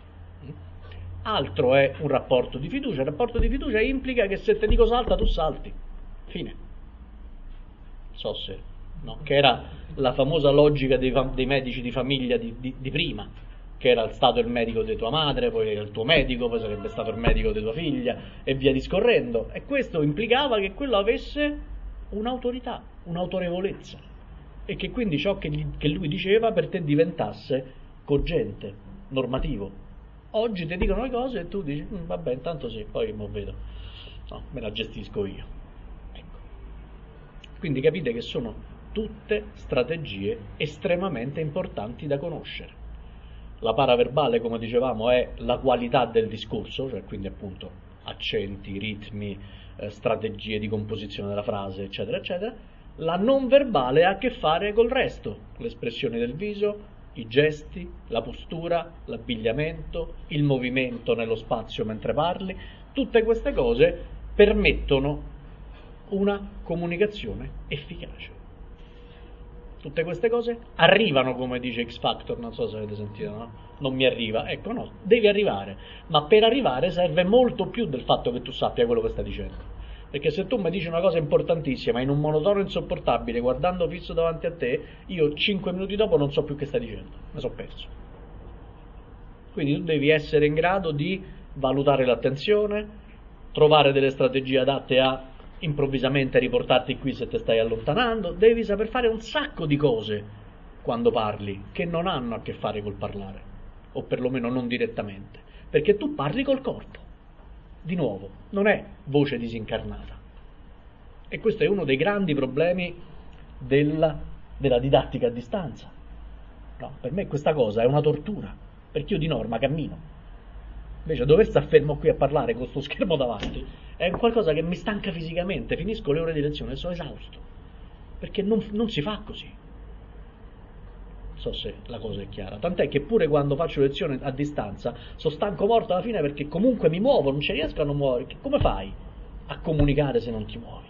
Altro è un rapporto di fiducia. Il rapporto di fiducia implica che se te dico salta, tu salti, fine. So se, no? Che era la famosa logica dei, dei medici di famiglia di, di, di prima, che era stato il medico di tua madre, poi era il tuo medico, poi sarebbe stato il medico di tua figlia, e via discorrendo. E questo implicava che quello avesse un'autorità, un'autorevolezza, e che quindi ciò che, gli, che lui diceva per te diventasse cogente, normativo. Oggi ti dicono le cose e tu dici, mm, vabbè, intanto sì, poi mo vedo, no, me la gestisco io. Ecco. Quindi capite che sono tutte strategie estremamente importanti da conoscere. La paraverbale, come dicevamo, è la qualità del discorso, cioè quindi appunto accenti, ritmi, eh, strategie di composizione della frase, eccetera, eccetera. La non verbale ha a che fare col resto, le espressioni del viso, i gesti, la postura, l'abbigliamento, il movimento nello spazio mentre parli. Tutte queste cose permettono una comunicazione efficace. Tutte queste cose arrivano, come dice X Factor, non so se avete sentito, no? Non mi arriva, ecco, no, devi arrivare, ma per arrivare serve molto più del fatto che tu sappia quello che stai dicendo, perché se tu mi dici una cosa importantissima in un monotono insopportabile, guardando fisso davanti a te, io cinque minuti dopo non so più che stai dicendo, mi sono perso. Quindi tu devi essere in grado di valutare l'attenzione, trovare delle strategie adatte a improvvisamente riportarti qui se te stai allontanando, devi saper fare un sacco di cose quando parli che non hanno a che fare col parlare, o perlomeno non direttamente, perché tu parli col corpo, di nuovo, non è voce disincarnata. E questo è uno dei grandi problemi della, della didattica a distanza. No, per me questa cosa è una tortura, perché io di norma cammino. Invece dover stare fermo qui a parlare con questo schermo davanti è qualcosa che mi stanca fisicamente, finisco le ore di lezione e sono esausto, perché non, non si fa così. Non so se la cosa è chiara, tant'è che pure quando faccio lezione a distanza sono stanco morto alla fine, perché comunque mi muovo, non ci riesco a non muovere. Come fai a comunicare se non ti muovi?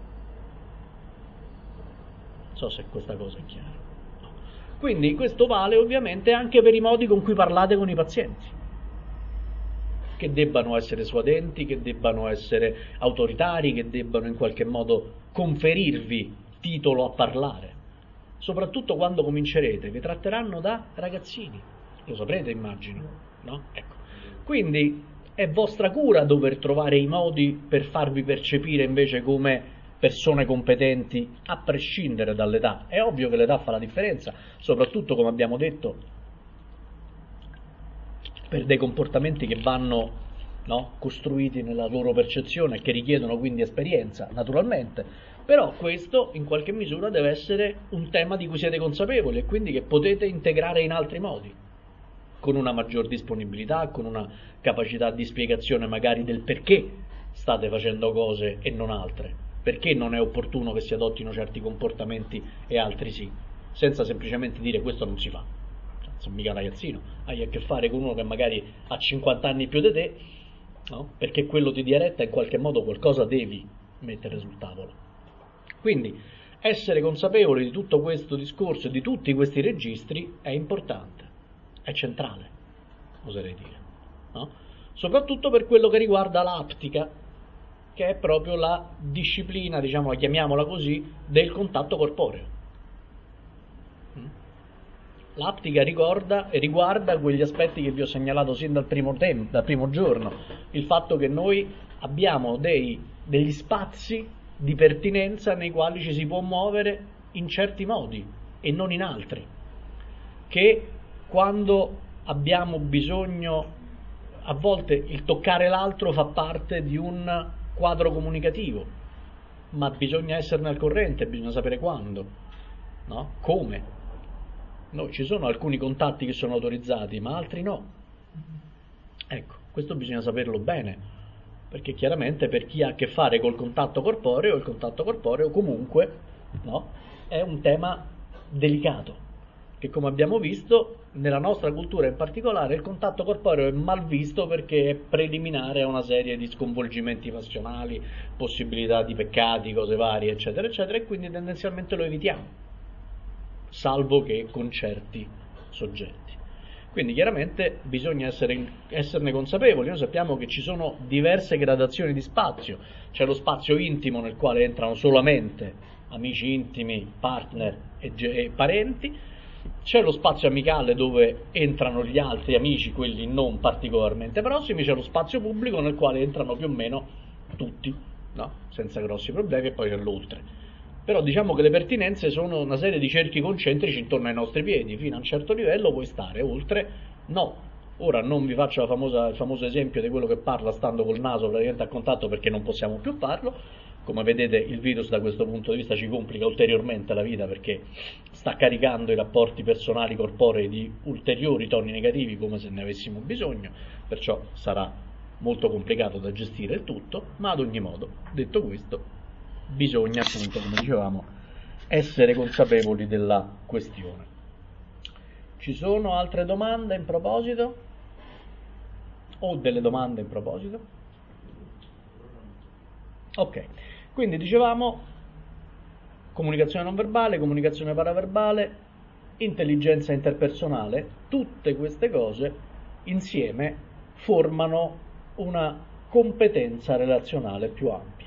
Non so se questa cosa è chiara. No. Quindi questo vale ovviamente anche per i modi con cui parlate con i pazienti, che debbano essere suadenti, che debbano essere autoritari, che debbano in qualche modo conferirvi titolo a parlare. Soprattutto quando comincerete, vi tratteranno da ragazzini, lo saprete immagino, no? Ecco. Quindi è vostra cura dover trovare i modi per farvi percepire invece come persone competenti, a prescindere dall'età. È ovvio che l'età fa la differenza, soprattutto, come abbiamo detto, per dei comportamenti che vanno, no, costruiti nella loro percezione e che richiedono quindi esperienza, naturalmente, però questo in qualche misura deve essere un tema di cui siete consapevoli e quindi che potete integrare in altri modi, con una maggior disponibilità, con una capacità di spiegazione magari del perché state facendo cose e non altre, perché non è opportuno che si adottino certi comportamenti e altri sì, senza semplicemente dire questo non si fa. Sono mica ragazzino, hai a che fare con uno che magari ha cinquanta anni più di te, no? Perché quello ti dia retta, in qualche modo qualcosa devi mettere sul tavolo. Quindi essere consapevoli di tutto questo discorso e di tutti questi registri è importante, è centrale, oserei dire, no? Soprattutto per quello che riguarda l'aptica, che è proprio la disciplina, diciamo, chiamiamola così, del contatto corporeo. L'aptica ricorda e riguarda quegli aspetti che vi ho segnalato sin dal primo, tempo, dal primo giorno, il fatto che noi abbiamo dei, degli spazi di pertinenza nei quali ci si può muovere in certi modi e non in altri, che quando abbiamo bisogno, a volte il toccare l'altro fa parte di un quadro comunicativo, ma bisogna esserne al corrente, bisogna sapere quando, no? Come. No, ci sono alcuni contatti che sono autorizzati, ma altri no. Ecco, questo bisogna saperlo bene, perché chiaramente per chi ha a che fare col contatto corporeo, il contatto corporeo comunque, no, è un tema delicato, che come abbiamo visto, nella nostra cultura in particolare, il contatto corporeo è mal visto perché è preliminare a una serie di sconvolgimenti passionali, possibilità di peccati, cose varie, eccetera, eccetera, e quindi tendenzialmente lo evitiamo, salvo che con certi soggetti. Quindi chiaramente bisogna essere, esserne consapevoli. Noi sappiamo che ci sono diverse gradazioni di spazio, c'è lo spazio intimo nel quale entrano solamente amici intimi, partner e, e parenti, c'è lo spazio amicale dove entrano gli altri amici, quelli non particolarmente prossimi, c'è lo spazio pubblico nel quale entrano più o meno tutti, no? Senza grossi problemi, e poi c'è l'oltre. Però diciamo che le pertinenze sono una serie di cerchi concentrici intorno ai nostri piedi, fino a un certo livello puoi stare, oltre no. Ora non vi faccio la famosa, il famoso esempio di quello che parla stando col naso praticamente a contatto, perché non possiamo più farlo. Come vedete il virus da questo punto di vista ci complica ulteriormente la vita, perché sta caricando i rapporti personali corporei di ulteriori toni negativi come se ne avessimo bisogno, perciò sarà molto complicato da gestire il tutto, ma ad ogni modo, detto questo, bisogna appunto, come dicevamo, essere consapevoli della questione. Ci sono altre domande in proposito? O delle domande in proposito? Ok, quindi dicevamo comunicazione non verbale, comunicazione paraverbale, intelligenza interpersonale, tutte queste cose insieme formano una competenza relazionale più ampia.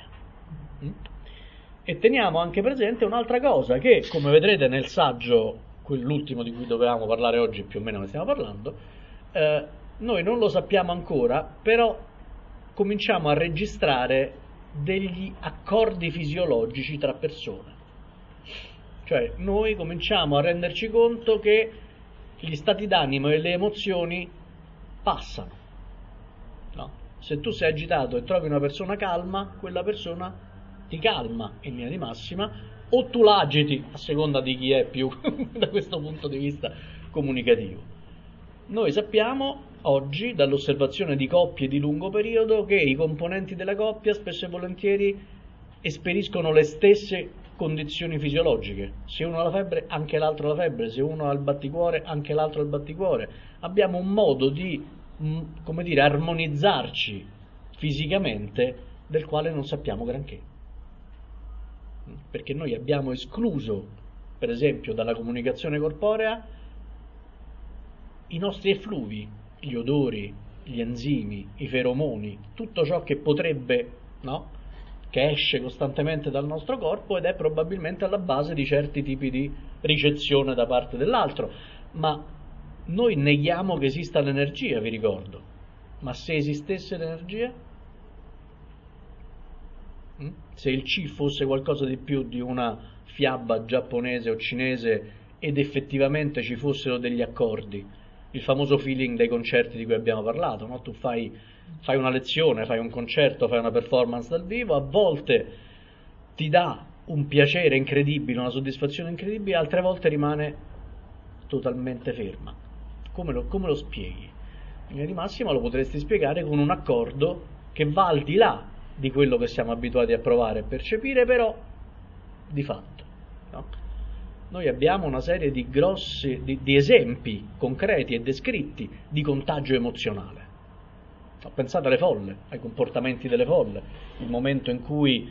E teniamo anche presente un'altra cosa, che come vedrete nel saggio, quell'ultimo di cui dovevamo parlare oggi, più o meno ne stiamo parlando, eh, noi non lo sappiamo ancora, però cominciamo a registrare degli accordi fisiologici tra persone. Cioè noi cominciamo a renderci conto che gli stati d'animo e le emozioni passano, no? Se tu sei agitato e trovi una persona calma, quella persona ti calma in linea di massima, o tu l'agiti a seconda di chi è più da questo punto di vista comunicativo. Noi sappiamo oggi dall'osservazione di coppie di lungo periodo che i componenti della coppia spesso e volentieri esperiscono le stesse condizioni fisiologiche. Se uno ha la febbre, anche l'altro ha la febbre; se uno ha il batticuore, anche l'altro ha il batticuore. Abbiamo un modo di, come dire, armonizzarci fisicamente del quale non sappiamo granché, perché noi abbiamo escluso, per esempio, dalla comunicazione corporea i nostri effluvi, gli odori, gli enzimi, i feromoni, tutto ciò che potrebbe, no? Che esce costantemente dal nostro corpo ed è probabilmente alla base di certi tipi di ricezione da parte dell'altro. Ma noi neghiamo che esista l'energia, vi ricordo. Ma se esistesse l'energia? Se il Qi fosse qualcosa di più di una fiaba giapponese o cinese ed effettivamente ci fossero degli accordi, il famoso feeling dei concerti di cui abbiamo parlato, no? Tu fai, fai una lezione, fai un concerto, fai una performance dal vivo, a volte ti dà un piacere incredibile, una soddisfazione incredibile, altre volte rimane totalmente ferma. Come lo, come lo spieghi? In linea di massima lo potresti spiegare con un accordo che va al di là di quello che siamo abituati a provare e percepire, però di fatto, no? Noi abbiamo una serie di grossi di, di esempi concreti e descritti di contagio emozionale. No, pensate alle folle, ai comportamenti delle folle, il momento in cui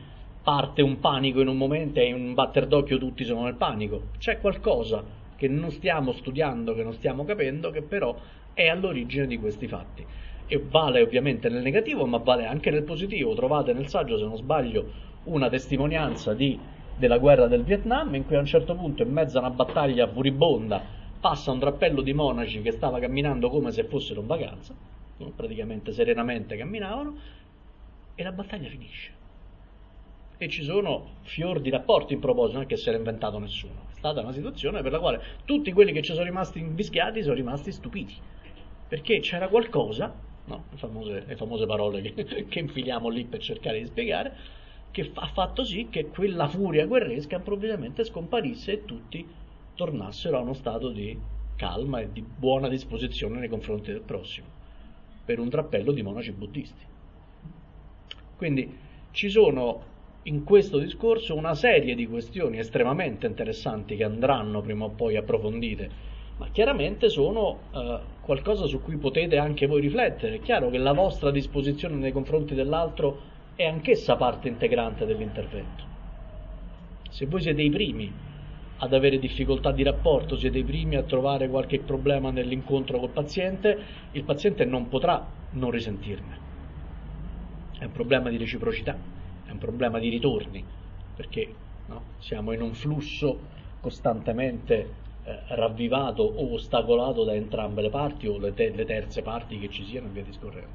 parte un panico in un momento e in un batter d'occhio tutti sono nel panico. C'è qualcosa che non stiamo studiando, che non stiamo capendo, che però è all'origine di questi fatti. E vale ovviamente nel negativo, ma vale anche nel positivo. Trovate nel saggio, se non sbaglio, una testimonianza di, della guerra del Vietnam, in cui a un certo punto, in mezzo a una battaglia furibonda, passa un drappello di monaci che stava camminando come se fossero in vacanza, praticamente serenamente camminavano, e la battaglia finisce. E ci sono fior di rapporti in proposito, non è che si era inventato nessuno. È stata una situazione per la quale tutti quelli che ci sono rimasti invischiati sono rimasti stupiti, perché c'era qualcosa, no? le, famose, le famose parole che, che infiliamo lì per cercare di spiegare, che ha fatto sì che quella furia guerresca improvvisamente scomparisse e tutti tornassero a uno stato di calma e di buona disposizione nei confronti del prossimo, per un drappello di monaci buddisti. Quindi ci sono in questo discorso una serie di questioni estremamente interessanti che andranno prima o poi approfondite, ma chiaramente sono eh, qualcosa su cui potete anche voi riflettere. È chiaro che la vostra disposizione nei confronti dell'altro è anch'essa parte integrante dell'intervento. Se voi siete i primi ad avere difficoltà di rapporto, siete i primi a trovare qualche problema nell'incontro col paziente, il paziente non potrà non risentirne. È un problema di reciprocità. È un problema di ritorni, perché no, siamo in un flusso costantemente eh, ravvivato o ostacolato da entrambe le parti o le, te- le terze parti che ci siano e via discorrendo.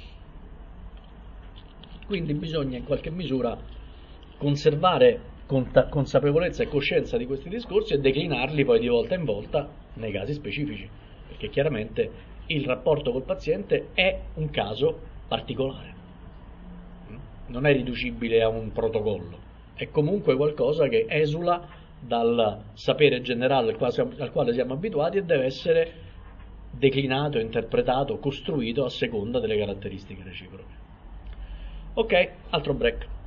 Quindi bisogna in qualche misura conservare cont- consapevolezza e coscienza di questi discorsi e declinarli poi di volta in volta nei casi specifici, perché chiaramente il rapporto col paziente è un caso particolare. Non è riducibile a un protocollo, è comunque qualcosa che esula dal sapere generale al quale siamo abituati e deve essere declinato, interpretato, costruito a seconda delle caratteristiche reciproche. Ok, altro break.